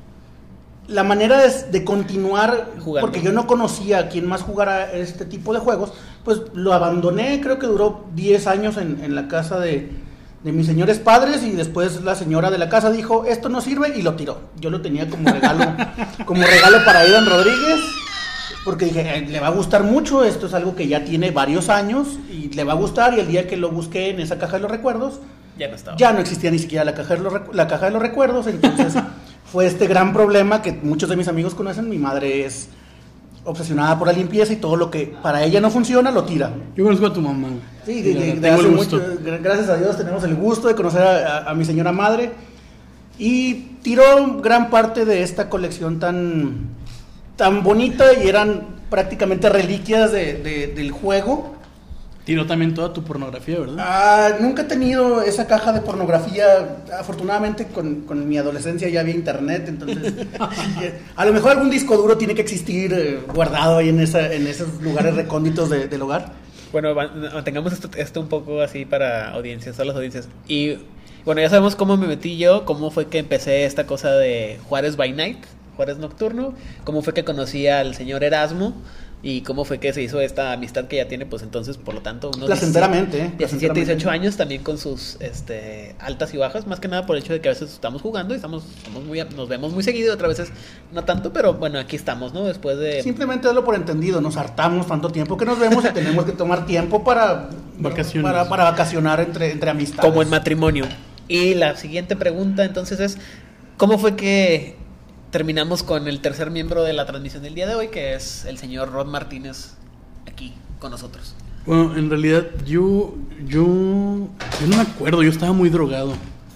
la manera de, de continuar, Jugando. porque yo no conocía a quién más jugara este tipo de juegos, pues lo abandoné. Creo que duró diez años en, en la casa de, de mis señores padres y después la señora de la casa dijo, esto no sirve, y lo tiró. Yo lo tenía como regalo, como regalo para Aidan Rodríguez. Porque dije, eh, le va a gustar mucho, esto es algo que ya tiene varios años y le va a gustar, y el día que lo busqué en esa caja de los recuerdos, Ya no estaba. ya no existía ni siquiera la caja de los, recu- la caja de los recuerdos, entonces fue este gran problema que muchos de mis amigos conocen. Mi madre es obsesionada por la limpieza y todo lo que para ella no funciona lo tira. Yo conozco a tu mamá. Sí, de- Ya, de- de tengo hace el gusto. mucho, gra- gracias a Dios tenemos el gusto de conocer a, a- a mi señora madre, y tiró gran parte de esta colección tan, tan bonita, y eran prácticamente reliquias de, de- del juego. Tiró también toda tu pornografía, ¿verdad? Ah, nunca he tenido esa caja de pornografía. Afortunadamente con, con mi adolescencia ya había internet, entonces sí, a lo mejor algún disco duro tiene que existir eh, guardado ahí en, esa, en esos lugares recónditos de- del hogar. Bueno, va- mantengamos esto, esto un poco así para audiencias, todas las audiencias. Y bueno, ya sabemos cómo me metí yo, cómo fue que empecé esta cosa de Juárez by Night, Juárez Nocturno, cómo fue que conocí al señor Erasmo y cómo fue que se hizo esta amistad que ya tiene, pues entonces, por lo tanto, unos Placenteramente, ¿eh? diecisiete, Placenteramente. dieciocho años, también con sus este, altas y bajas, más que nada por el hecho de que a veces estamos jugando y estamos, estamos muy, nos vemos muy seguido, otras veces no tanto, pero bueno, aquí estamos, ¿no? Después de... Simplemente darlo por entendido, nos hartamos tanto tiempo que nos vemos y tenemos que tomar tiempo para Vacaciones. para, para vacacionar entre, entre amistades. Como en matrimonio. Y la siguiente pregunta entonces es, ¿cómo fue que terminamos con el tercer miembro de la transmisión del día de hoy, que es el señor Rod Martínez, aquí con nosotros? Bueno, en realidad yo, yo Yo no me acuerdo, yo estaba muy drogado.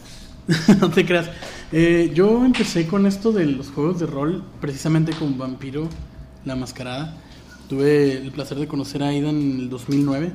No te creas. Eh, yo empecé con esto de los juegos de rol precisamente con Vampiro la Mascarada. Tuve el placer de conocer a Aidan en el dos mil nueve.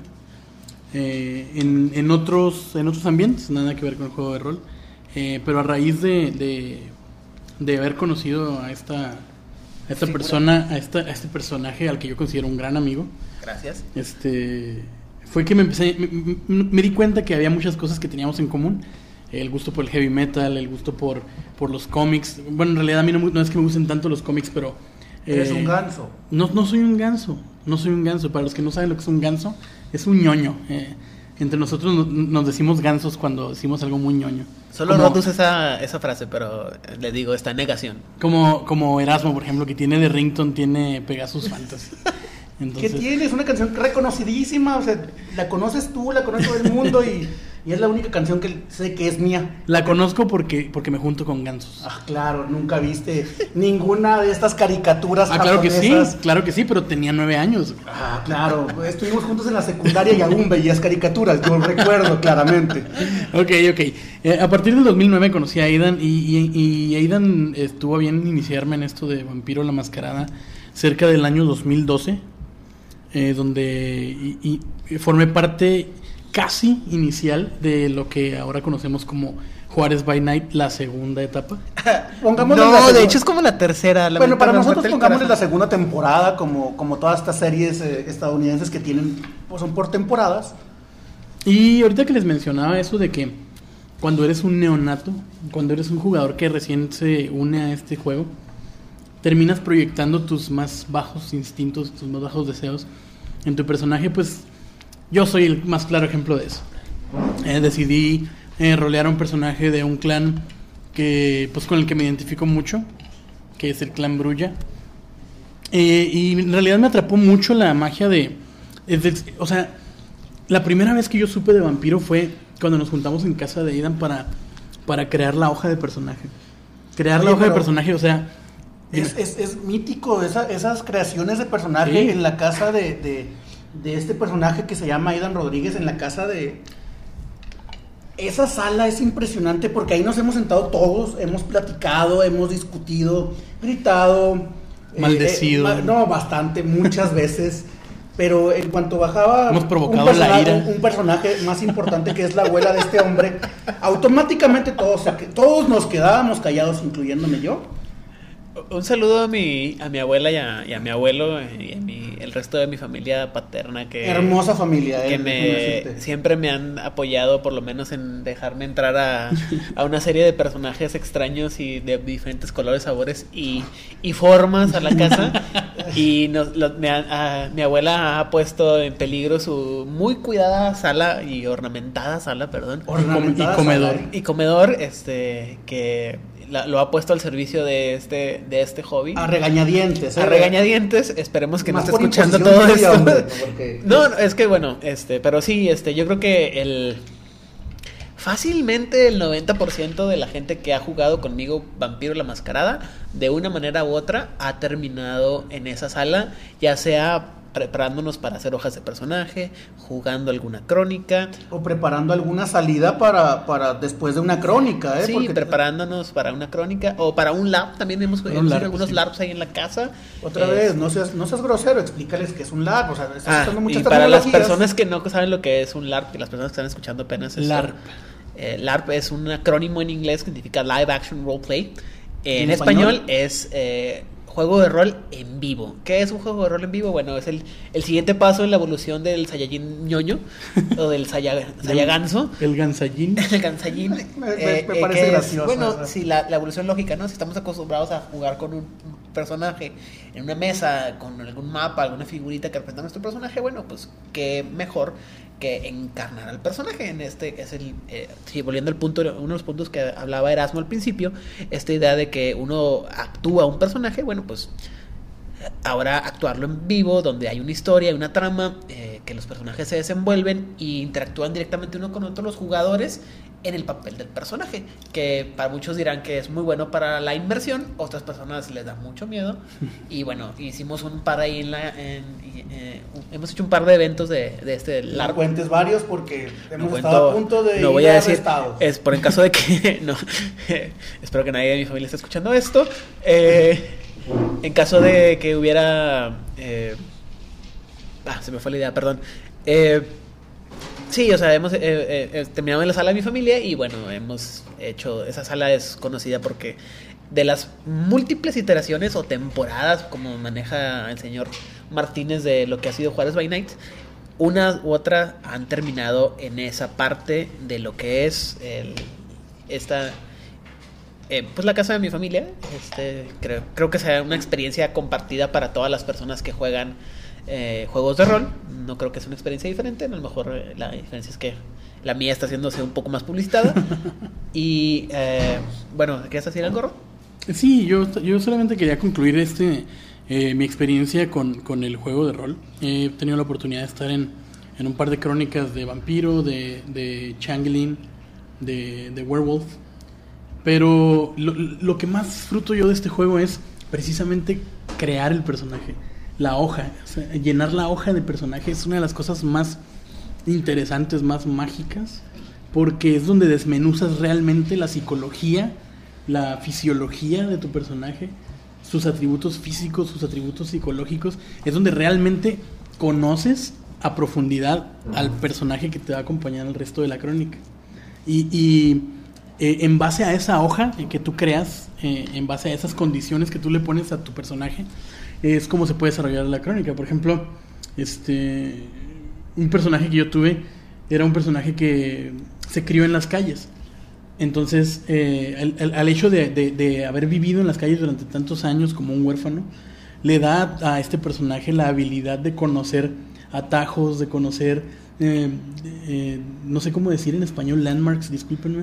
Eh, en, en, otros, en otros ambientes, nada que ver con el juego de rol. Eh, pero a raíz de, de, de haber conocido a esta, a esta persona, a, esta, a este personaje al que yo considero un gran amigo. Gracias. Este, fue que me empecé, me, me, me di cuenta que había muchas cosas que teníamos en común. El gusto por el heavy metal, el gusto por, por los cómics. Bueno, en realidad a mí no, no es que me gusten tanto los cómics, pero... Eres eh, un ganso. No, no soy un ganso, no soy un ganso. Para los que no saben lo que es un ganso, es un ñoño. Eh, entre nosotros nos, nos decimos gansos cuando decimos algo muy ñoño. Solo como, Rotus esa, esa frase, pero le digo, está en negación. Como, como Erasmo, por ejemplo, que tiene de ringtone, tiene Pegasus Fantasy. Entonces, ¿qué tiene? Es una canción reconocidísima, o sea, la conoces tú, la conoce todo el mundo y, y es la única canción que sé que es mía. La conozco porque, porque me junto con gansos. Ah, claro, nunca viste ninguna de estas caricaturas Ah, claro que sí, japonesas. claro que sí, pero tenía nueve años. Ah, claro, estuvimos juntos en la secundaria y aún veías caricaturas, yo recuerdo claramente. Ok, ok. Eh, a partir del dos mil nueve conocí a Aidan y, y, y Aidan estuvo bien iniciarme en esto de Vampiro la Mascarada cerca del año dos mil doce. Eh, donde y, y formé parte casi inicial de lo que ahora conocemos como Juárez by Night, la segunda etapa. Pongámosle No, la de segunda. hecho es como la tercera. La Bueno, para ventana nosotros del pongámosle la corazón. segunda temporada, como, como todas estas series eh, estadounidenses que tienen, pues son por temporadas. Y ahorita que les mencionaba eso de que cuando eres un neonato, cuando eres un jugador que recién se une a este juego, terminas proyectando tus más bajos instintos, tus más bajos deseos en tu personaje. Pues yo soy el más claro ejemplo de eso. Eh, decidí eh, rolear a un personaje de un clan que, pues, con el que me identifico mucho, que es el clan Brulla. Eh, y en realidad me atrapó mucho la magia de, de, de... O sea, la primera vez que yo supe de Vampiro fue cuando nos juntamos en casa de Aidan para, para crear la hoja de personaje. Crear Oye, la hoja de pero- personaje, o sea... Es, es, es mítico esa, esas creaciones de personaje Sí. en la casa de, de, de este personaje que se llama Aidan Rodríguez, en la casa de... Esa sala es impresionante porque ahí nos hemos sentado todos, hemos platicado, hemos discutido, gritado. eh, Maldecido. eh, ma- no, bastante, muchas veces. Pero en cuanto bajaba Hemos provocado un, persona- la ira. un- un personaje más importante que es la abuela de este hombre, automáticamente todos, se que- todos nos quedábamos callados, incluyéndome yo. Un saludo a mi, a mi abuela y a, y a mi abuelo y a mi, el resto de mi familia paterna que... Hermosa familia, eh, que déjame me decirte. siempre me han apoyado por lo menos en dejarme entrar a, a una serie de personajes extraños y de diferentes colores, sabores y, y formas a la casa y nos, lo- me han- a- mi abuela ha puesto en peligro su muy cuidada sala y ornamentada sala, perdón, Ornamentada y comedor. sala, eh. y comedor, este que la- lo ha puesto al servicio de este de este hobby. A regañadientes, eh. A regañadientes, esperemos que no Más esté por escuchando imposición todo tuya, esto. hombre, ¿no? Porque- No, no, es que bueno, este, pero sí, este, yo creo que el fácilmente el noventa por ciento de la gente que ha jugado conmigo Vampiro la Mascarada, de una manera u otra, ha terminado en esa sala, ya sea preparándonos para hacer hojas de personaje, jugando alguna crónica, O preparando alguna salida para, para después de una crónica, ¿eh? sí, Porque preparándonos para una crónica o para un lab, también hemos, Para hemos un hecho LARP, algunos sí. LARPs ahí en la casa. Otra Eh, vez, no seas, no seas grosero, explícales que es un LARP, o sea, estás Ah, usando muchas y para las terminologías. personas que no saben lo que es un LARP, y las personas que están escuchando apenas es LARP. eh, LARP es un acrónimo en inglés que significa Live Action Role Play. ¿Y En en español, español? es eh, juego de rol en vivo. ¿Qué es un juego de rol en vivo? Bueno, es el, el siguiente paso en la evolución del Saiyajin ñoño o del Saya- Sayaganso. El Gansallín. El Gansallín. Me- me- eh, me eh, parece que es, gracioso bueno, eso. si la, la evolución lógica, ¿no? Si estamos acostumbrados a jugar con un, un personaje en una mesa, con algún mapa, alguna figurita que representa a nuestro personaje, bueno, pues qué mejor que encarnar al personaje. En este es el, eh, sí, volviendo al punto, uno de los puntos que hablaba Erasmo al principio, esta idea de que uno actúa un personaje, bueno, pues ahora actuarlo en vivo, donde hay una historia, hay una trama, eh, que los personajes se desenvuelven e interactúan directamente uno con otro, los jugadores, en el papel del personaje, que para muchos dirán que es muy bueno para la inmersión, otras personas les da mucho miedo. Y bueno, hicimos un par ahí en la en, eh, hemos hecho un par de eventos de, de este largo. No cuentes varios porque hemos No estado cuento, a punto de no ir voy a decir, arrestados. es por en caso de que no, espero que nadie de mi familia esté escuchando esto. Eh, en caso de que hubiera eh, ah, se me fue la idea, perdón. Eh, Sí, o sea, hemos eh, eh, terminado en la sala de mi familia y bueno, hemos hecho, esa sala es conocida porque de las múltiples iteraciones o temporadas, como maneja el señor Martínez de lo que ha sido Juárez by Night, una u otra han terminado en esa parte de lo que es el, esta, eh, pues la casa de mi familia. Este, creo, creo que será una experiencia compartida para todas las personas que juegan Eh, juegos de rol. No creo que sea una experiencia diferente. A lo mejor eh, la diferencia es que la mía está haciéndose un poco más publicitada. Y eh, bueno, ¿quieres decir algo, Ro? Sí, yo, yo solamente quería concluir este eh, mi experiencia con, con el juego de rol. He tenido la oportunidad de estar en, en un par de crónicas de vampiro, de, de changeling, de, de werewolf. Pero lo, lo que más disfruto yo de este juego es precisamente crear el personaje. La hoja, o sea, llenar la hoja de personaje es una de las cosas más interesantes, más mágicas, porque es donde desmenuzas realmente la psicología, la fisiología de tu personaje, sus atributos físicos, sus atributos psicológicos. Es donde realmente conoces a profundidad al personaje que te va a acompañar el resto de la crónica. Y, y eh, en base a esa hoja eh, que tú creas, eh, en base a esas condiciones que tú le pones a tu personaje, es como se puede desarrollar la crónica. Por ejemplo, este un personaje que yo tuve era un personaje que se crió en las calles. Entonces, eh, al, al, al hecho de, de, de haber vivido en las calles durante tantos años como un huérfano, le da a este personaje la habilidad de conocer atajos, de conocer, eh, eh, no sé cómo decir en español, landmarks, discúlpenme.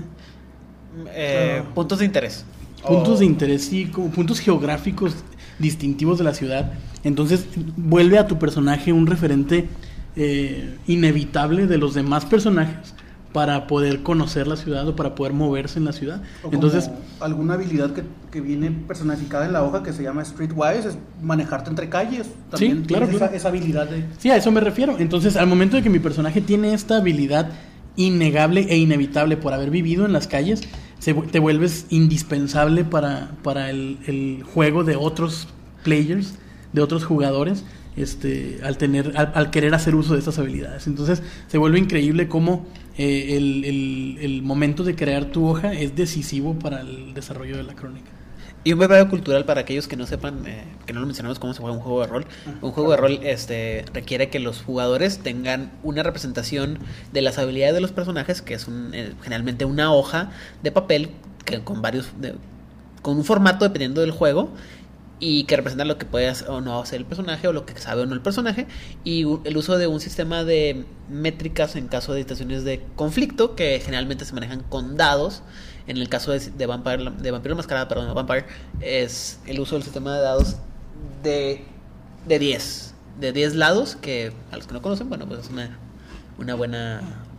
Eh, uh, puntos de interés. Puntos oh. de interés, sí, como puntos geográficos distintivos de la ciudad. Entonces vuelve a tu personaje un referente eh, inevitable de los demás personajes para poder conocer la ciudad o para poder moverse en la ciudad. O entonces alguna habilidad que, que viene personificada en la hoja que se llama Streetwise, es manejarte entre calles. También sí, claro, esa, claro. esa habilidad de... Sí, a eso me refiero. Entonces, al momento de que mi personaje tiene esta habilidad innegable e inevitable por haber vivido en las calles, se, te vuelves indispensable para, para el, el juego de otros players, de otros jugadores, este, al tener, al, al querer hacer uso de estas habilidades. Entonces se vuelve increíble cómo eh, el, el, el momento de crear tu hoja es decisivo para el desarrollo de la crónica. Y un breve cultural para aquellos que no sepan, eh, que no lo mencionamos cómo se juega un juego de rol. Un juego de rol este, requiere que los jugadores tengan una representación de las habilidades de los personajes, que es un, eh, generalmente una hoja de papel que con varios, de, con un formato dependiendo del juego, y que representa lo que puede hacer o no hacer el personaje, o lo que sabe o no el personaje, y el uso de un sistema de métricas en caso de situaciones de conflicto, que generalmente se manejan con dados. En el caso de, de, Vampire, de Vampiro Mascarada, perdón, de Vampire, es el uso del sistema de dados de, de diez. De diez lados, que a los que no conocen, bueno, pues es una, una buena...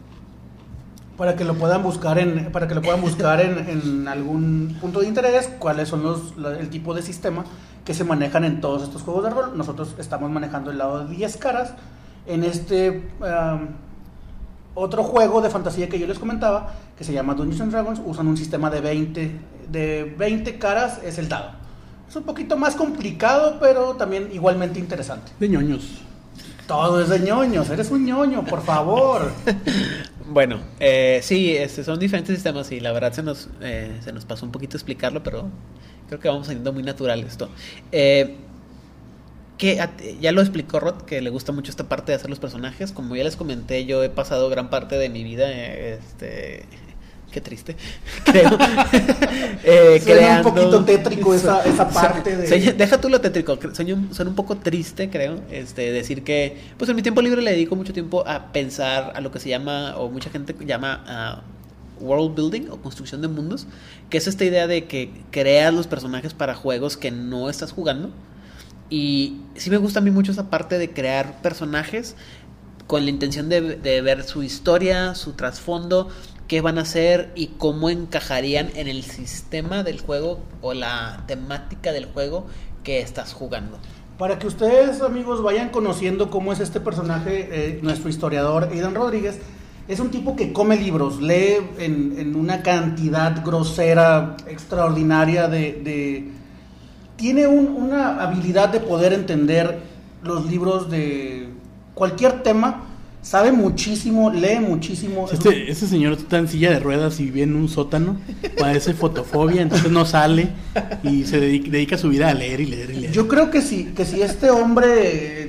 Para que lo puedan buscar en, para que lo puedan buscar en, en algún punto de interés, cuáles son los, la, el tipo de sistema que se manejan en todos estos juegos de rol. Nosotros estamos manejando el lado de diez caras. En este... Um, otro juego de fantasía que yo les comentaba, que se llama Dungeons and Dragons, usan un sistema de veinte, de veinte caras, es el dado. Es un poquito más complicado, pero también igualmente interesante. De ñoños. Todo es de ñoños, eres un ñoño, por favor. Bueno, eh, sí, este, son diferentes sistemas y la verdad se nos, eh, se nos pasó un poquito explicarlo, pero creo que vamos saliendo muy natural esto. Eh... Que ya lo explicó Rod, que le gusta mucho esta parte de hacer los personajes. Como ya les comenté, yo he pasado gran parte de mi vida, este, qué triste, creo, eh, suena creando, un poquito tétrico esa, esa parte de... Sueña, deja tú lo tétrico, suena un, suena un poco triste, creo, este, decir que, pues en mi tiempo libre le dedico mucho tiempo a pensar a lo que se llama, o mucha gente llama uh, world building o construcción de mundos, que es esta idea de que creas los personajes para juegos que no estás jugando. Y sí me gusta a mí mucho esa parte de crear personajes con la intención de, de ver su historia, su trasfondo, qué van a hacer y cómo encajarían en el sistema del juego o la temática del juego que estás jugando. Para que ustedes, amigos, vayan conociendo cómo es este personaje, eh, nuestro historiador Aidan Rodríguez, es un tipo que come libros, lee en, en una cantidad grosera, extraordinaria de... de tiene un, una habilidad de poder entender los libros de cualquier tema, sabe muchísimo, lee muchísimo. Este, este señor está en silla de ruedas y vive en un sótano, padece fotofobia, entonces no sale y se dedica, dedica su vida a leer y leer y leer. Yo creo que si, que si este hombre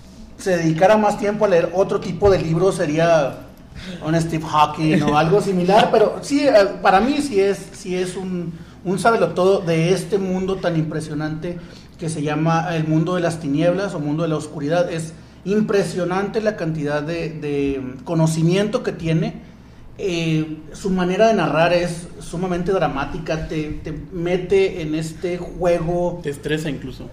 se dedicara más tiempo a leer otro tipo de libros sería un Steve Hawking o algo similar, pero sí, para mí sí es, sí es un, un sabelotodo de este mundo tan impresionante que se llama el mundo de las tinieblas o mundo de la oscuridad. Es impresionante la cantidad de, de conocimiento que tiene. Eh, su manera de narrar es sumamente dramática, te, te mete en este juego. Te estresa incluso.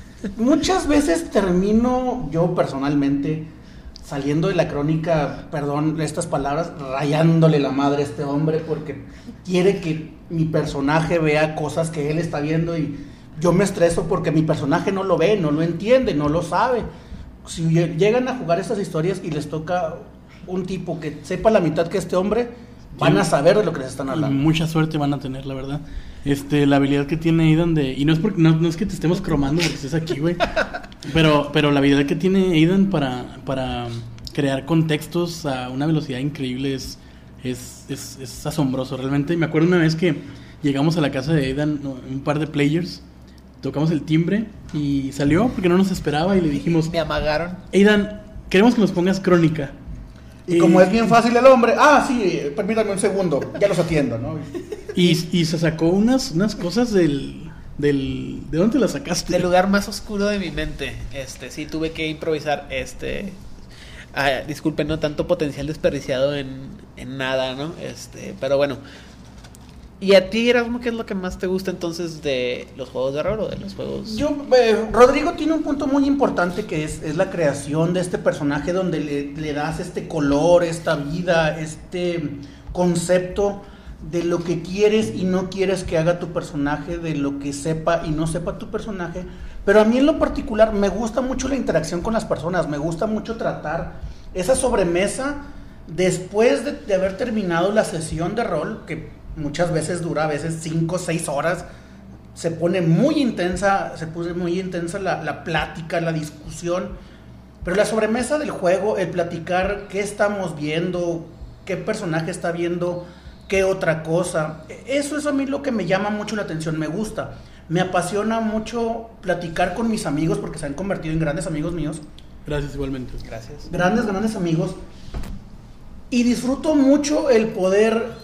Muchas veces termino yo personalmente saliendo de la crónica, perdón estas palabras, rayándole la madre a este hombre porque quiere que mi personaje vea cosas que él está viendo y yo me estreso porque mi personaje no lo ve, no lo entiende, no lo sabe. Si llegan a jugar estas historias y les toca un tipo que sepa la mitad que este hombre, van a saber de lo que les están hablando. Mucha suerte van a tener, la verdad. Este, la habilidad que tiene Aidan de... Y no es, porque, no, no es que te estemos cromando porque estés aquí, güey. Pero, pero la habilidad que tiene Aidan para, para crear contextos a una velocidad increíble es, es, es, es asombroso. Realmente me acuerdo una vez que llegamos a la casa de Aidan, un par de players, tocamos el timbre y salió porque no nos esperaba y le dijimos... Me amagaron. Aidan, queremos que nos pongas crónica. Y como es bien fácil el hombre, ah, sí, permítame un segundo, ya los atiendo, ¿no? Y, y se sacó unas, unas cosas del, del... ¿De dónde las sacaste? Del lugar más oscuro de mi mente. Este, sí, tuve que improvisar, este... Ah, disculpen, no tanto potencial desperdiciado en, en nada, ¿no? Este, pero bueno. ¿Y a ti, Erasmo, qué es lo que más te gusta entonces de los juegos de rol o de los juegos? Yo, eh, Rodrigo tiene un punto muy importante que es, es la creación de este personaje donde le, le das este color, esta vida, este concepto de lo que quieres y no quieres que haga tu personaje, de lo que sepa y no sepa tu personaje. Pero a mí en lo particular me gusta mucho la interacción con las personas, me gusta mucho tratar esa sobremesa después de, de haber terminado la sesión de rol, que muchas veces dura, a veces cinco o seis horas, se pone muy intensa, se pone muy intensa la, la plática, la discusión, pero la sobremesa del juego, el platicar qué estamos viendo, qué personaje está viendo, qué otra cosa, eso es a mí lo que me llama mucho la atención, me gusta, me apasiona mucho platicar con mis amigos porque se han convertido en grandes amigos míos. Gracias, igualmente. Gracias. Grandes, grandes amigos, y disfruto mucho el poder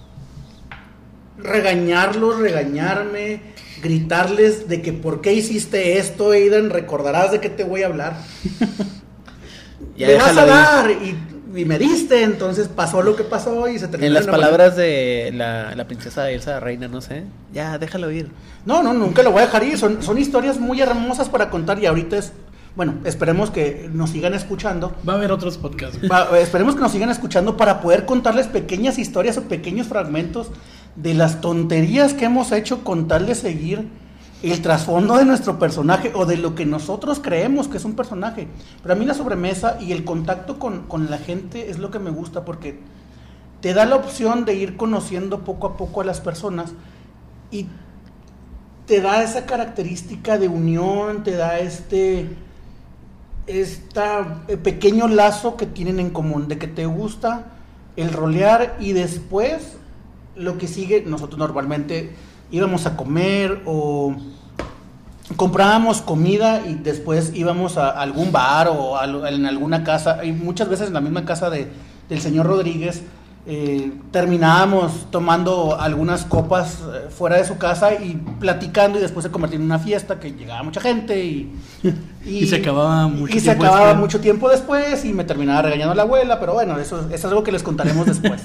regañarlos, regañarme, gritarles de que por qué hiciste esto, Aidan, recordarás de qué te voy a hablar. Ya me vas a dar y, y me diste, entonces pasó lo que pasó y se terminó. En las palabras manera. de la, la princesa Elsa Reina, no sé, ya déjalo ir. No, no, nunca lo voy a dejar ir, son, son historias muy hermosas para contar y ahorita es... Bueno, esperemos que nos sigan escuchando. Va a haber otros podcasts. Va, esperemos que nos sigan escuchando para poder contarles pequeñas historias o pequeños fragmentos de las tonterías que hemos hecho con tal de seguir el trasfondo de nuestro personaje o de lo que nosotros creemos que es un personaje. Pero a mí la sobremesa y el contacto con, con la gente es lo que me gusta porque te da la opción de ir conociendo poco a poco a las personas y te da esa característica de unión, te da este... este pequeño lazo que tienen en común, de que te gusta el rolear y después lo que sigue, nosotros normalmente íbamos a comer o comprábamos comida y después íbamos a algún bar o a, en alguna casa, y muchas veces en la misma casa de, del señor Rodríguez, eh, terminábamos tomando algunas copas eh, fuera de su casa y platicando y después se convertía en una fiesta que llegaba mucha gente y, y, y se acababa mucho y tiempo se acababa después. mucho tiempo después y me terminaba regañando la abuela, pero bueno, eso, eso es algo que les contaremos después.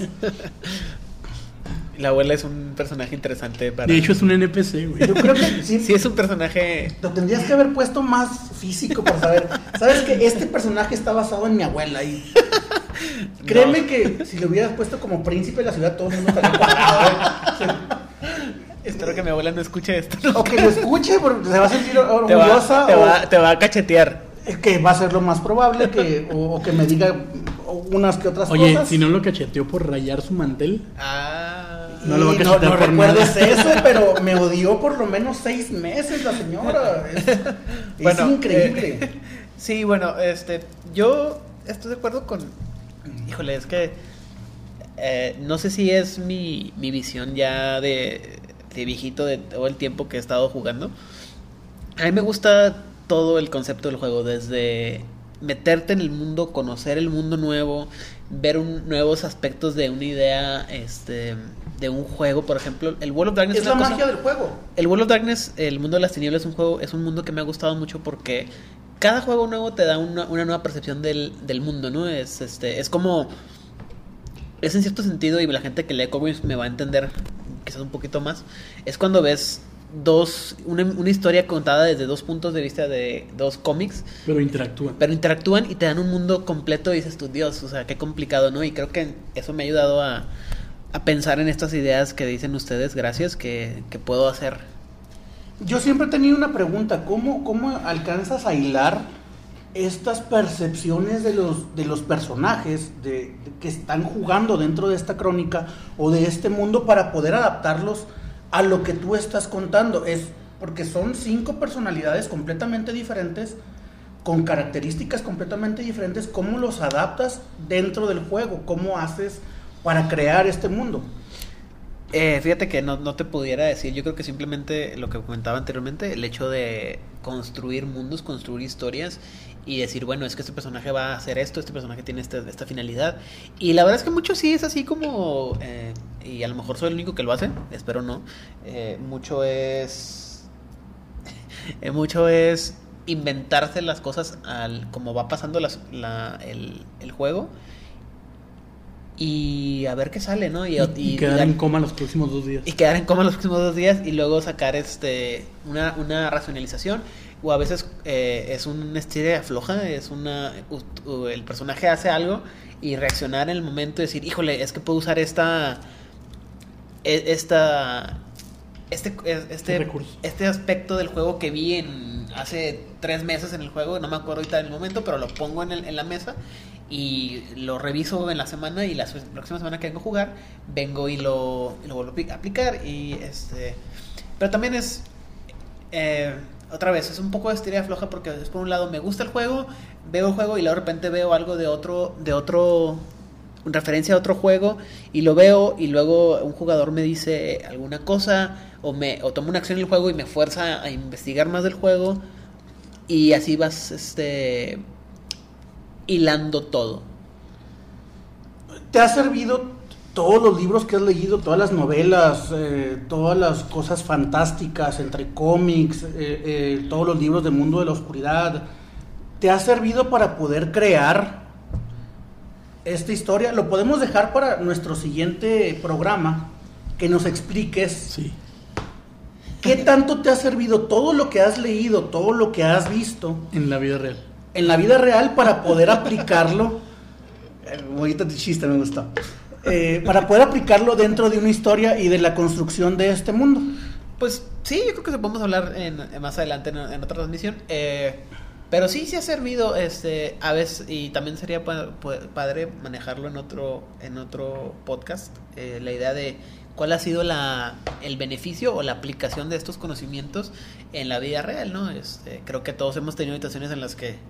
La abuela es un personaje interesante para... De hecho es un N P C, güey. Yo creo que sí, sí es un personaje... Lo tendrías que haber puesto más físico para saber. Sabes que este personaje está basado en mi abuela y Créeme No. que si le hubieras puesto como príncipe de la ciudad, todo el mundo estaría cuadrado, ¿eh? Espero que mi abuela no escuche esto. O que lo escuche, porque se va a sentir Te va, orgullosa. te, o va, te va a cachetear. que va a ser lo más probable, que o, o que me diga unas que otras Oye, cosas. si no lo cacheteó por rayar su mantel. Ah. No lo va a Y no, cachetear no por recuerdes nada. eso, pero me odió por lo menos seis meses la señora. Es, es Bueno, increíble. eh, sí, bueno, este, yo estoy de acuerdo con, híjole, es que eh, no sé si es mi, mi visión ya de, de viejito de todo el tiempo que he estado jugando. A mí me gusta todo el concepto del juego, desde meterte en el mundo, conocer el mundo nuevo, ver un, nuevos aspectos de una idea, este, de un juego, por ejemplo, el World of Darkness Es una la cosa- magia del juego. El World of Darkness, el mundo de las tinieblas, es un juego, es un mundo que me ha gustado mucho porque cada juego nuevo te da una, una nueva percepción del, del mundo, ¿no? Es este, es como, es en cierto sentido, y la gente que lee cómics me va a entender quizás un poquito más, es cuando ves dos, una, una historia contada desde dos puntos de vista de dos cómics, Pero interactúan. pero interactúan y te dan un mundo completo y dices tú, Dios, o sea, qué complicado, ¿no? Y creo que eso me ha ayudado a, a pensar en estas ideas que dicen ustedes, gracias, que, que puedo hacer. Yo siempre he tenido una pregunta, ¿cómo, cómo alcanzas a hilar estas percepciones de los, de los personajes de, de que están jugando dentro de esta crónica o de este mundo para poder adaptarlos a lo que tú estás contando? Es porque son cinco personalidades completamente diferentes, con características completamente diferentes. ¿Cómo los adaptas dentro del juego? ¿Cómo haces para crear este mundo? Eh, fíjate que no, no te pudiera decir, yo creo que simplemente lo que comentaba anteriormente, el hecho de construir mundos, construir historias y decir, bueno, es que este personaje va a hacer esto, este personaje tiene este, esta finalidad. Y la verdad es que mucho sí es así como, eh, y a lo mejor soy el único que lo hace, espero no, eh, mucho es, eh, mucho es inventarse las cosas al como va pasando las, la, el, el juego. Y a ver qué sale, ¿no? Y, Y, y y- quedar y dar- en coma los próximos dos días. y quedar en coma los próximos dos días y luego sacar este una, una racionalización, o a veces eh, es un estire afloja, es una u- u- el personaje hace algo y reaccionar en el momento y decir, híjole, es que puedo usar esta e- esta este este recurso. este aspecto del juego que vi en hace tres meses en el juego, no me acuerdo ahorita en el momento, pero lo pongo en, el, en la mesa y lo reviso en la semana, y la su- próxima semana que vengo a jugar vengo y lo, y lo vuelvo a apli- a aplicar, y este pero también es eh, otra vez es un poco de estiria floja, porque es, por un lado me gusta el juego, veo el juego y luego de repente veo algo de otro de otro referencia a otro juego y lo veo, y luego un jugador me dice alguna cosa o me o tomo una acción en el juego y me fuerza a investigar más del juego, y así vas este hilando todo. ¿Te ha servido todos los libros que has leído, todas las novelas, eh, todas las cosas fantásticas, entre cómics, eh, eh, todos los libros del mundo de la oscuridad? ¿Te ha servido para poder crear esta historia? Lo podemos dejar para nuestro siguiente programa, que nos expliques Sí. qué tanto te ha servido todo lo que has leído, todo lo que has visto En la vida real. en la vida real para poder aplicarlo. Eh, bonito chiste, me gustó. Eh, para poder aplicarlo dentro de una historia y de la construcción de este mundo. Pues sí, yo creo que se podemos hablar en, en más adelante en, en otra transmisión. Eh, pero sí, sí ha servido, este, a veces, y también sería pa- pa- padre manejarlo en otro, en otro podcast. Eh, la idea de cuál ha sido la, el beneficio o la aplicación de estos conocimientos en la vida real, ¿no? Este, creo que todos hemos tenido situaciones en las que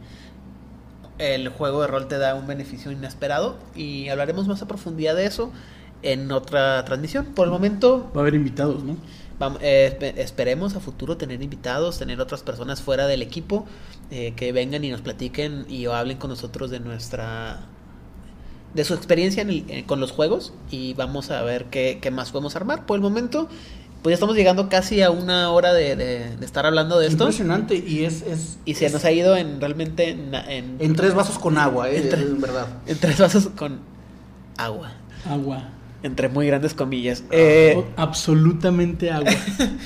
el juego de rol te da un beneficio inesperado, y hablaremos más a profundidad de eso en otra transmisión. Por el momento Va a haber invitados, ¿no? Vamos, eh, espe- esperemos a futuro tener invitados, tener otras personas fuera del equipo eh, que vengan y nos platiquen y o hablen con nosotros de nuestra de su experiencia en el- eh, con los juegos, y vamos a ver qué, qué más podemos armar. Por el momento, pues ya estamos llegando casi a una hora de, de- de estar hablando de esto, Impresionante, y es, es, y se es nos ha ido en realmente en, en, en tres vasos con agua, eh, Entre- en verdad. en tres vasos con agua, Agua. entre muy grandes comillas. Eh, O- absolutamente agua.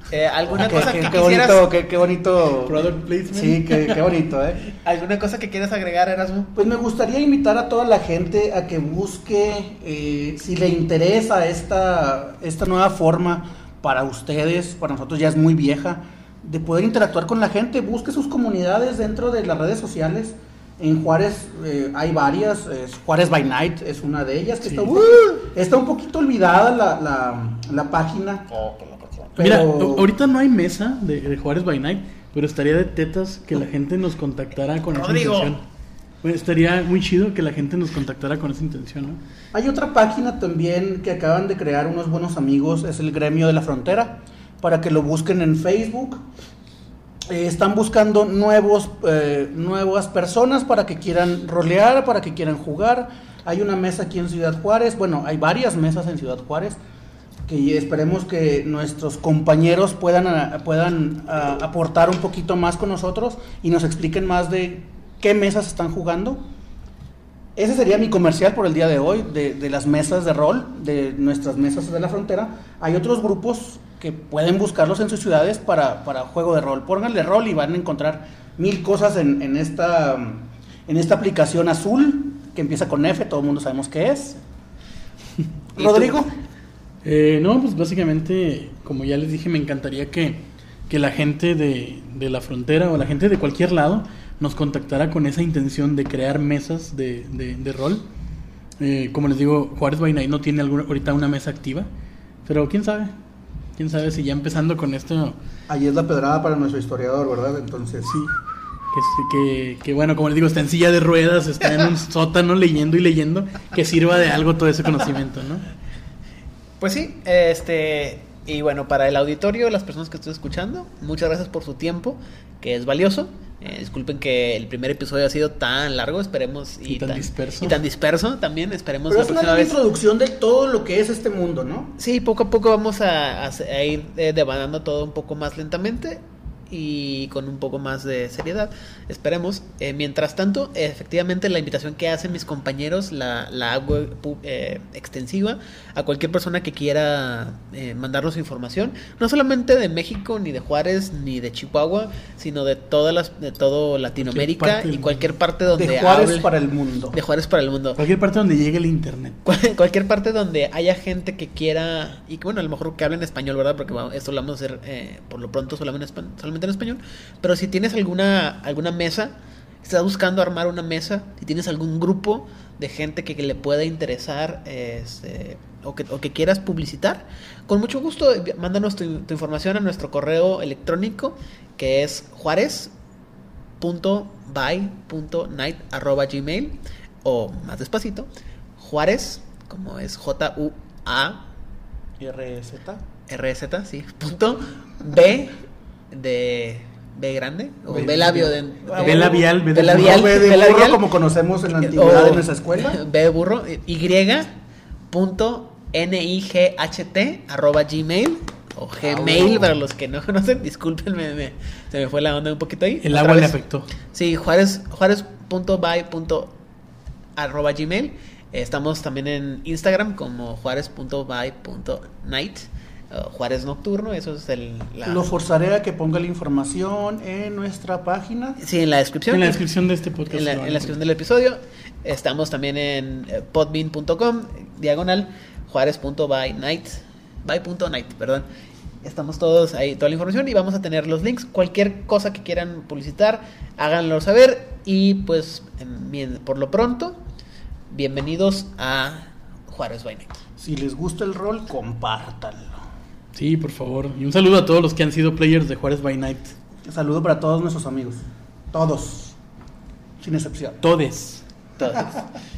Eh, ¿Alguna Ah, qué, cosa qué, que qué quisieras? bonito, qué, qué bonito. Product placement. Sí, qué, qué bonito, ¿eh? ¿Alguna cosa que quieras agregar, Erasmo? Pues me gustaría invitar a toda la gente a que busque, eh, si le interesa esta, esta nueva forma para ustedes, para nosotros ya es muy vieja, de poder interactuar con la gente. Busque sus comunidades dentro de las redes sociales. En Juárez eh, hay varias, eh, Juárez by Night es una de ellas, que Sí. está, un, está un poquito olvidada la, la, la página. Mira, Pero- a- ahorita no hay mesa de, de Juárez by Night, pero estaría de tetas que la gente nos contactara con Rodrigo. esa intención. Bueno, estaría muy chido que la gente nos contactara con esa intención, ¿no? Hay otra página también que acaban de crear unos buenos amigos, es el Gremio de la Frontera, para que lo busquen en Facebook. Eh, están buscando nuevos, eh, nuevas personas para que quieran rolear, para que quieran jugar. Hay una mesa aquí en Ciudad Juárez, bueno, hay varias mesas en Ciudad Juárez, que esperemos que nuestros compañeros puedan, a- puedan a, aportar un poquito más con nosotros y nos expliquen más de qué mesas están jugando. Ese sería mi comercial por el día de hoy, de, de las mesas de rol, de nuestras mesas de la frontera. Hay otros grupos que pueden buscarlos en sus ciudades para, para juego de rol. Pónganle rol y van a encontrar mil cosas en, en, esta, en esta aplicación azul, que empieza con F, todo el mundo sabemos qué es. ¿Y Rodrigo. Eh, no, pues básicamente, como ya les dije, me encantaría que, que la gente de, de la frontera o la gente de cualquier lado nos contactara con esa intención de crear mesas de, de, de rol. Eh, como les digo, Juárez by Night no tiene alguna, ahorita una mesa activa, pero quién sabe, quién sabe si ya empezando con esto, Ahí es la pedrada para nuestro historiador, ¿verdad? Entonces, sí, que, que, que bueno, como les digo, está en silla de ruedas, está en un sótano leyendo y leyendo, que sirva de algo todo ese conocimiento, ¿no? Pues sí, este, y bueno, para el auditorio, las personas que estoy escuchando, muchas gracias por su tiempo, que es valioso. Eh, disculpen que el primer episodio ha sido tan largo, esperemos, y, Y tan disperso. y tan disperso también, esperemos pero la es una próxima buena vez. introducción de todo lo que es este mundo, ¿no? Sí, poco a poco vamos a, a- a ir eh, devanando todo un poco más lentamente y con un poco más de seriedad, esperemos. Eh, mientras tanto, efectivamente la invitación que hacen mis compañeros la, la hago pu- eh, extensiva a cualquier persona que quiera eh, mandarnos información, no solamente de México, ni de Juárez, ni de Chihuahua, sino de todas las, de todo Latinoamérica parte del y cualquier parte donde De Juárez hable- para el mundo. de Juárez para el mundo. Cualquier parte donde llegue el internet. Cual- cualquier parte donde haya gente que quiera, y que bueno, a lo mejor que hable en español, ¿verdad? Porque bueno, esto lo vamos a hacer eh, por lo pronto solamente en, espa- solamente en español. Pero si tienes alguna, alguna mesa, estás buscando armar una mesa, si tienes algún grupo de gente que, que le pueda interesar este, o, que, o que quieras publicitar, con mucho gusto eh, mándanos tu, tu información a nuestro correo electrónico, que es juárez punto by punto night arroba gmail, o más despacito, Juárez, como es J U A R Z. R Z, sí, punto B de B grande, o B- B labio de, Ah, B labial, B B de labial, B de B burro, labial, como conocemos en la antigüedad o de nuestra escuela. B de burro, Y punto N I G H T arroba gmail o Gmail Ah, para los que no conocen, discúlpenme, me- se me fue la onda un poquito ahí. El Otra agua le vez. afectó. Sí, Juárez, Juárez.by. arroba gmail. Estamos también en Instagram como Juárez.by.night. Uh, Juárez Nocturno, eso es el... la- Lo forzaré a que ponga la información en nuestra página. Sí, en la descripción. En la descripción de este podcast. En la, lo van en a la descripción del episodio. Estamos también en eh, podbean punto com, diagonal, juárez.by.night, by.night, perdón. Estamos todos ahí, toda la información, y vamos a tener los links. Cualquier cosa que quieran publicitar, háganlo saber. Y pues, en- bien, por lo pronto, bienvenidos a Juárez by Night. Si les gusta el rol, compártanlo. Sí, por favor. Y un saludo a todos los que han sido players de Juárez by Night. Saludo para todos nuestros amigos. Todos. Sin excepción. Todes. Todos.